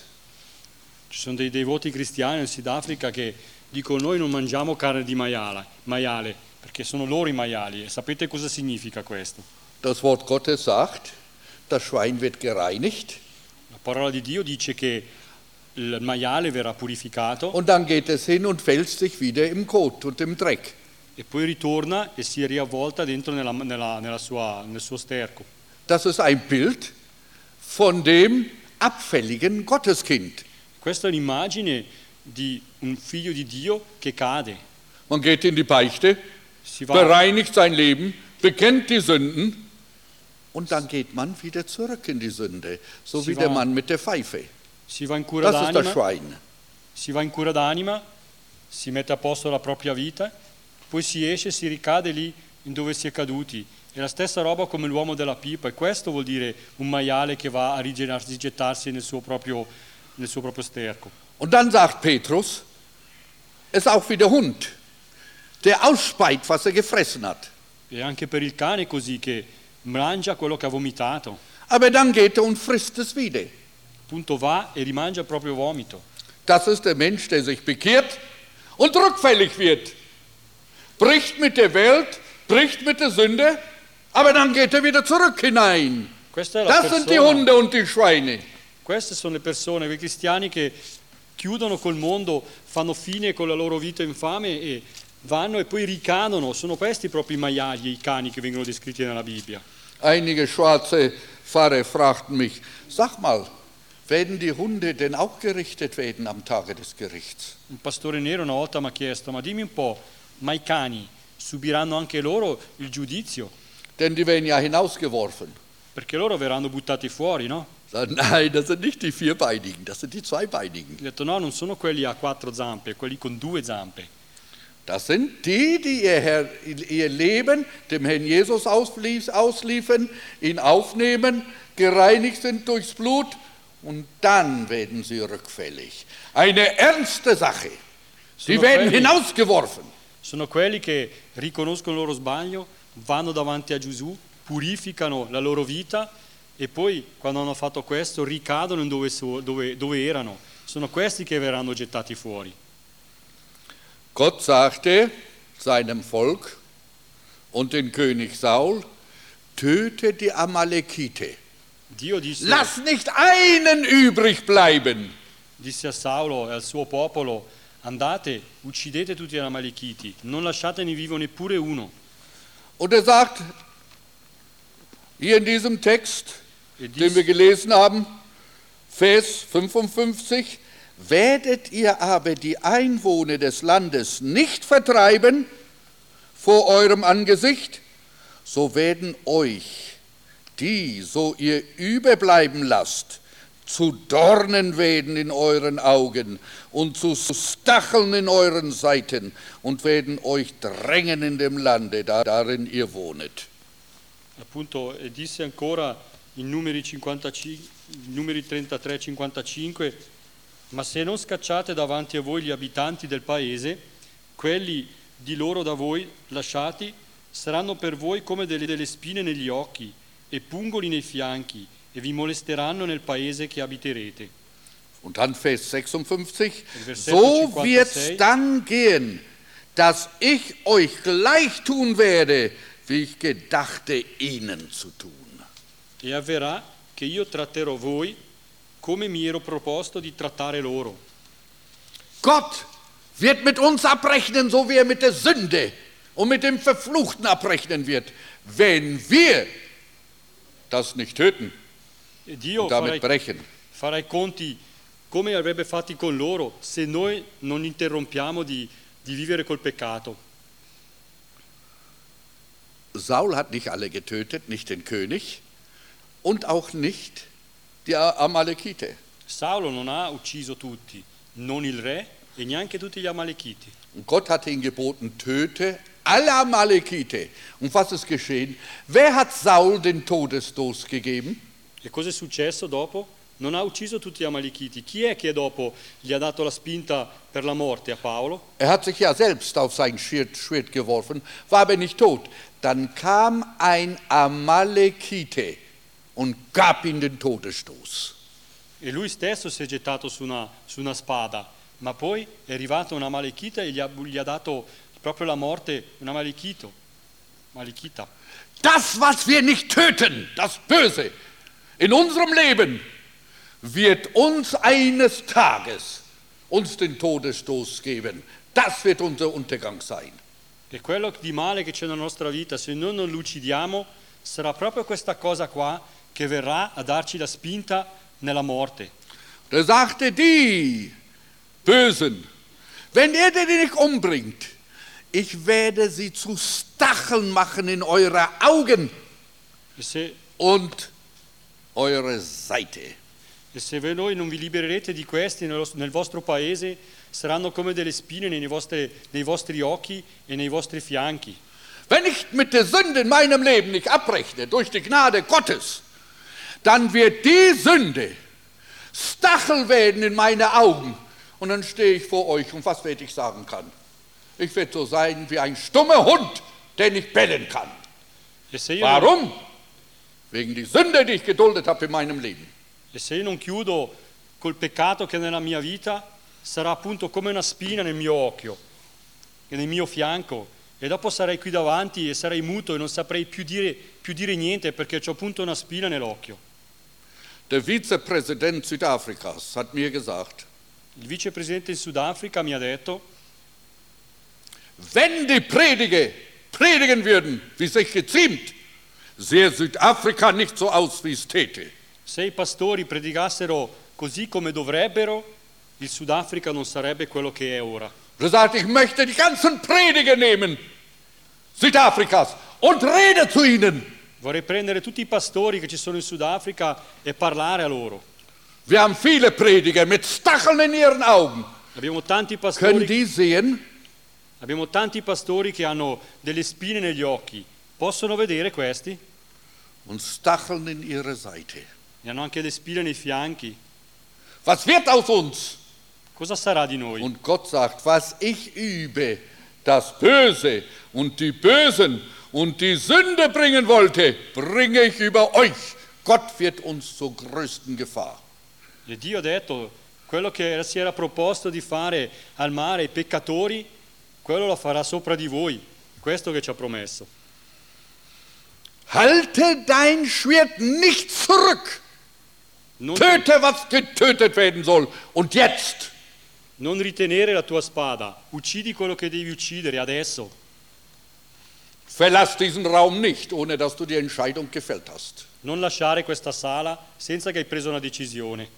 Ci sono dei devoti cristiani in Sudafrica che dicono noi non mangiamo carne di maiale, perché sono loro i maiali. E sapete cosa significa questo? Das Wort Gottes sagt, das Schwein wird gereinigt. La parola di Dio dice che il maiale verrà purificato. Und dann geht es hin und wälzt sich wieder im Kot und im Dreck. E poi ritorna e si riavvolta dentro nel suo sterco. Das ist ein Bild von dem abfälligen Gotteskind. Questa è un'immagine di un figlio di Dio che cade. Man geht in die Beichte, bereinigt sein Leben, bekennt die Sünden und dann geht man wieder zurück in die Sünde, so wie der Mann mit der Pfeife. Si va in cura Das ist das Schwein. Si va in cura d'anima, si mette a posto la propria vita, poi si esce e si ricade lì in dove si è caduti. È la stessa roba come l'uomo della pipa, e questo vuol dire un maiale che va a rigettarsi nel suo proprio sterco. Und dann sagt Petrus, es ist auch wie der Hund, der ausspeit, was er gefressen hat. E anche per il cane è così, che mangia quello che ha vomitato. Aber dann geht er und frisst es wieder. Appunto va e rimangia il proprio vomito. Das ist der Mensch, der sich bekehrt und rückfällig wird. Bricht mit der Welt, bricht mit der Sünde, aber dann geht er wieder zurück hinein. Das sind die Hunde und die Schweine. Queste sono le persone, quei cristiani che chiudono col mondo, fanno fine con la loro vita infame e vanno e poi ricadono. Sono questi proprio i maiali, i cani che vengono descritti nella Bibbia. Einige schwarze Pfarrer fragten mich, sag mal, werden die Hunde denn auch gerichtet werden am Tage des Gerichts? Un pastore nero una volta mi ha chiesto, ma dimmi un po', ma i cani subiranno anche loro il giudizio, Denn die werden ja hinausgeworfen. perché loro verranno buttati fuori, no? Nein, das sind nicht die Vierbeinigen, das sind die Zweibeinigen. Ho detto no, non sono quelli a 4 zampe, quelli con 2 zampe. Das sind die, die ihr Leben dem Herrn Jesus ausliefern, ihn aufnehmen, gereinigt sind durchs Blut und dann werden sie rückfällig. Eine ernste Sache. Sie werden hinausgeworfen. Sono quelli che riconoscono il loro sbaglio, vanno davanti a Gesù, purificano la loro vita e poi quando hanno fatto questo ricadono in dove erano. Sono questi che verranno gettati fuori. Gott sagte seinem Volk und den König Saul, töte die Amalekite. Dio disse, Lass nicht einen übrig bleiben. disse a Saulo e al suo popolo, andate, uccidete tutti gli Amalekiti, non lasciatene vivo neppure uno. Und er sagt hier in diesem Text, E den wir gelesen haben, Vers 55, werdet ihr aber die Einwohner des Landes nicht vertreiben vor eurem Angesicht, so werden euch die, so ihr überbleiben lasst, zu Dornen werden in euren Augen und zu Stacheln in euren Seiten und werden euch drängen in dem Lande, darin ihr wohnet. Appunto, e disse ancora in numeri 33-55, ma se non scacciate davanti a voi gli abitanti del paese, quelli di loro da voi lasciati saranno per voi come delle spine negli occhi e pungoli nei fianchi e vi molesteranno nel paese che abiterete. Und dann Vers 56, Versetto so 56. wird's dann gehen, dass ich euch gleich tun werde, wie ich gedachte, ihnen zu tun. E avverrà che io tratterò voi come mi ero proposto di trattare loro. Gott wird mit uns abrechnen, so wie er mit der Sünde und mit dem Verfluchten abrechnen wird, wenn wir das nicht töten E Dio und damit brechen. farà i conti come avrebbe fatti con loro se noi non interrompiamo di vivere col peccato. Saul hat nicht alle getötet, nicht den König und auch nicht die Amalekite. Saulo non ha ucciso tutti, non il re e neanche tutti gli Amalekiti. Und Gott hatte ihn geboten, töte alle Amalekite. Und was ist geschehen? Wer hat Saul den Todesstoß gegeben? E cosa è successo dopo? Non ha ucciso tutti gli Amalekiti. Chi è che dopo gli ha dato la spinta per la morte a Paolo? Er hat sich ja selbst auf sein Schwert geworfen, war aber nicht tot. Dann kam ein Amalekite und gab ihm den Todesstoß. E lui stesso si è gettato su una spada, ma poi è arrivato un Amalekita e gli ha dato proprio la morte, un Amalekita. Das, was wir nicht töten, das Böse in unserem Leben, wird uns eines Tages den Todesstoß geben. Das wird unser Untergang sein. E quello di male che c'è nella nostra vita, se noi non lo uccidiamo, sarà proprio questa cosa qua che verrà a darci la spinta nella morte. Da sagte die Bösen, wenn ihr den nicht umbringt, ich werde sie zu Stacheln machen in eure Augen und eure Seite. E se voi non vi libererete di questi nel vostro paese, saranno come delle spine nei vostri occhi e nei vostri fianchi. Wenn ich mit der Sünde in meinem Leben nicht abrechne, durch die Gnade Gottes, dann wird die Sünde Stachel werden in meine Augen. Und dann stehe ich vor euch und was werde ich sagen kann? Ich werde so sein wie ein stummer Hund, der nicht bellen kann. Warum? Wegen die Sünde, die ich geduldet habe in meinem Leben. E se io non chiudo col peccato che è nella mia vita, sarà appunto come una spina nel mio occhio e nel mio fianco. E dopo sarei qui davanti e sarei muto e non saprei più dire niente perché ho appunto una spina nell'occhio. Der Vizepräsident Südafrikas hat mir gesagt, Il vicepresidente in Sudafrica mi ha detto, wenn die Prediger predigen würden, wie sich geziemt, sähe Südafrika nicht so aus, wie es täte. se i pastori predicassero così come dovrebbero, il Sudafrica non sarebbe quello che è ora. Er sagt, ich möchte die ganzen Prediger nehmen Südafrikas und rede zu ihnen. Vorrei prendere tutti i pastori che ci sono in Sudafrica e parlare a loro. Wir haben viele Prediger mit Stacheln in ihren Augen. Abbiamo tanti Können pastori, die sehen? abbiamo tanti pastori che hanno delle spine negli occhi. Possono vedere questi? Und Stacheln in ihrer Seite. E hanno anche le spine nei fianchi. Was wird aus uns? Cosa sarà di noi? Und Gott sagt, was ich übe, das Böse und die Bösen und die Sünde bringen wollte, bringe ich über euch. Gott wird uns zur größten Gefahr. E Dio ha detto, quello che si era proposto di fare al mare ai peccatori, quello lo farà sopra di voi. Questo che ci ha promesso. Halte dein Schwert nicht zurück. Non, Töte, was getötet werden soll. Und jetzt. non ritenere la tua spada, uccidi quello che devi uccidere adesso. Verlass diesen Raum nicht, ohne dass du die Entscheidung gefällt hast. Non lasciare questa sala senza che hai preso una decisione.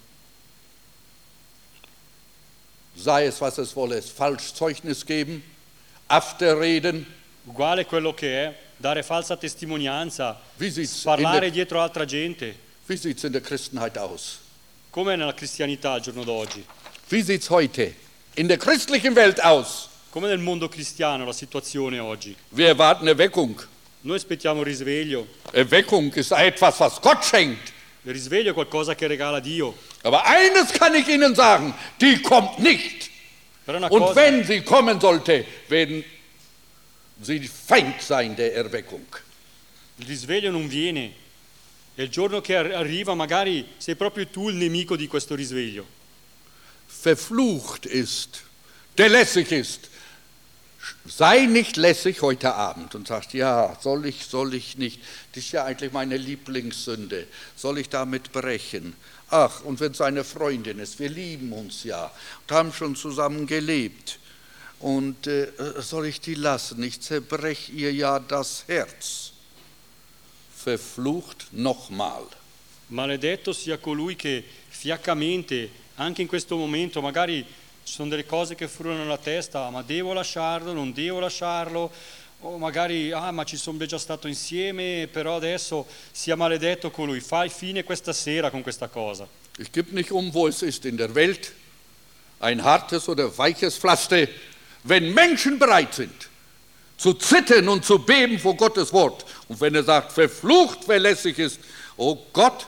Sei es, was es wolle, falsch Zeugnis geben, Afterreden. Uguale quello che è, dare falsa testimonianza, Wie sieht's parlare dietro altra gente, in der Christenheit aus? come nella cristianità al giorno d'oggi, Wie sieht es heute in der christlichen Welt aus? come nel mondo cristiano la situazione oggi. Wir erwarten Erweckung. Noi aspettiamo il risveglio. Erweckung ist etwas, was Gott schenkt. Il risveglio è qualcosa che regala Dio. Aber eines kann ich Ihnen sagen, die kommt nicht. Però una Und cosa, wenn sie kommen sollte, werden sie Feind sein der Erweckung. il risveglio non viene. E il giorno che arriva magari sei proprio tu il nemico di questo risveglio. Verflucht ist, der lässig ist. Sei nicht lässig heute Abend und sagst, ja, soll ich nicht. Das ist ja eigentlich meine Lieblingssünde. Soll ich damit brechen? Ach, und wenn es eine Freundin ist, wir lieben uns ja und haben schon zusammen gelebt. Und soll ich die lassen? Ich zerbrech ihr ja das Herz. Verflucht nochmal. Maledetto sia colui che fiaccamente, anche in questo momento, magari ci sono delle cose che frullano nella testa, ma devo lasciarlo, non devo lasciarlo, o magari, ma ci sono già stato insieme, però adesso sia maledetto colui, fai fine questa sera con questa cosa. Es gibt nicht wo es ist in der Welt, ein hartes oder weiches Pflaster, wenn Menschen bereit sind, zu zittern und zu beben vor Gottes Wort. Und wenn er sagt, verflucht, wer lässig ist, oh Gott,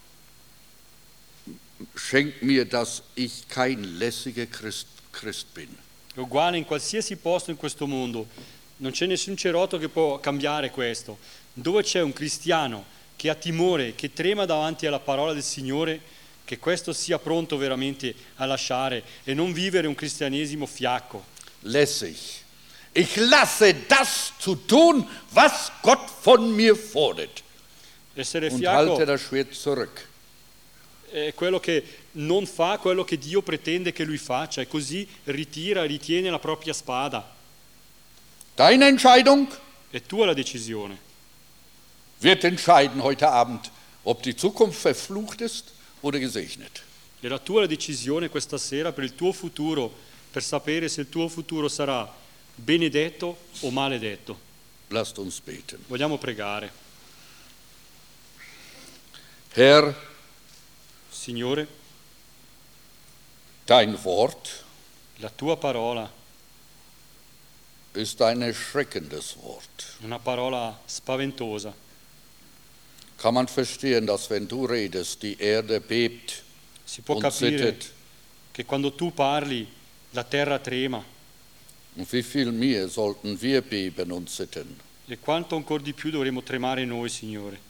schenk mir, dass ich kein lässiger Christ bin. È uguale in qualsiasi posto in questo mondo, non c'è nessun cerotto che può cambiare questo. Dove c'è un cristiano che ha timore, che trema davanti alla parola del Signore, che questo sia pronto veramente a lasciare e non vivere un cristianesimo fiacco. Lässig. Ich lasse das zu tun, was Gott von mir fordert. Essere Und fiacco halte das Schwert zurück. è quello che non fa quello che Dio pretende che lui faccia e così ritiene la propria spada. Deine Entscheidung È tua la decisione. wird entscheiden heute Abend, ob die Zukunft verflucht ist oder gesegnet. È la tua decisione questa sera per il tuo futuro, per sapere se il tuo futuro sarà benedetto o maledetto. Lasst uns beten. Vogliamo pregare. Herr, Signore, dein Wort la tua parola ist ein erschreckendes Wort. è una parola spaventosa. Kann man verstehen, dass wenn du redest, die Erde bebt Si può und capire zittert? che quando tu parli la terra trema Und wie viel mehr sollten wir beben und zittern? e quanto ancora di più dovremo tremare noi, Signore.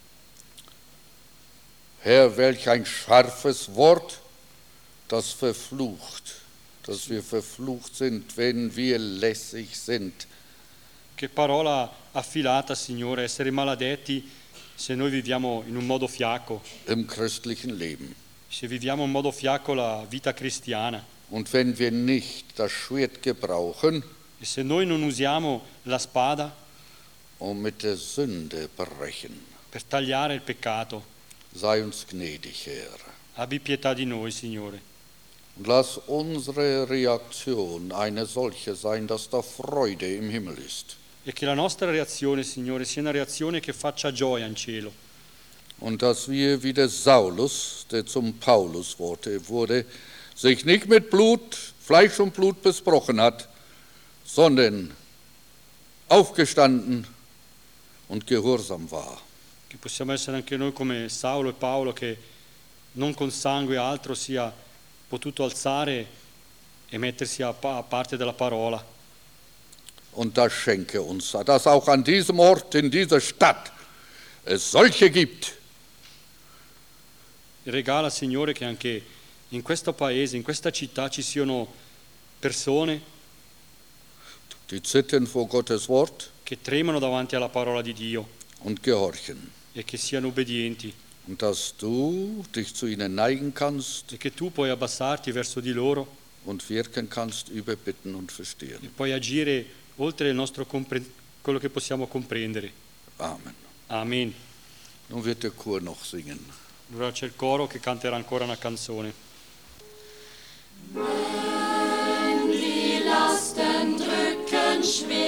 Herr, welch ein scharfes Wort, das verflucht, dass wir verflucht sind, wenn wir lässig sind. Che parola affilata, Signore, essere maledetti se noi viviamo in un modo fiacco, Im christlichen Leben. se viviamo in modo fiacco la vita cristiana Und wenn wir nicht das Schwert gebrauchen, e se noi non usiamo la spada und mit der Sünde brechen, per tagliare il peccato, sei uns gnädig, Herr. abbi pietà di noi, Signore. Und lass unsere Reaktion eine solche sein, dass da Freude im Himmel ist. e che la nostra reazione, Signore, sia una reazione che faccia gioia in cielo. Und dass wir wie der Saulus, der zum Paulus wurde, sich nicht mit Blut, Fleisch und Blut besprochen hat, sondern aufgestanden und gehorsam war. Che possiamo essere anche noi come Saulo e Paolo, che non con sangue e altro sia potuto alzare e mettersi a parte della parola. Und das schenke uns, dass auch an diesem Ort, in dieser Stadt, es solche gibt. Regala, Signore, che anche in questo paese, in questa città ci siano persone Die zittern vor Gottes Wort che tremano davanti alla parola di Dio und gehorchen. e che siano obbedienti, Und dass du dich zu ihnen neigen kannst e che tu puoi abbassarti verso di loro und wirken kannst über Bitten und Verstehen. e puoi agire oltre il nostro quello che possiamo comprendere. Amen. Amen. Nun wird der Chor noch singen. Allora c'è il coro che canterà ancora una canzone. Wenn die Lasten drücken schwer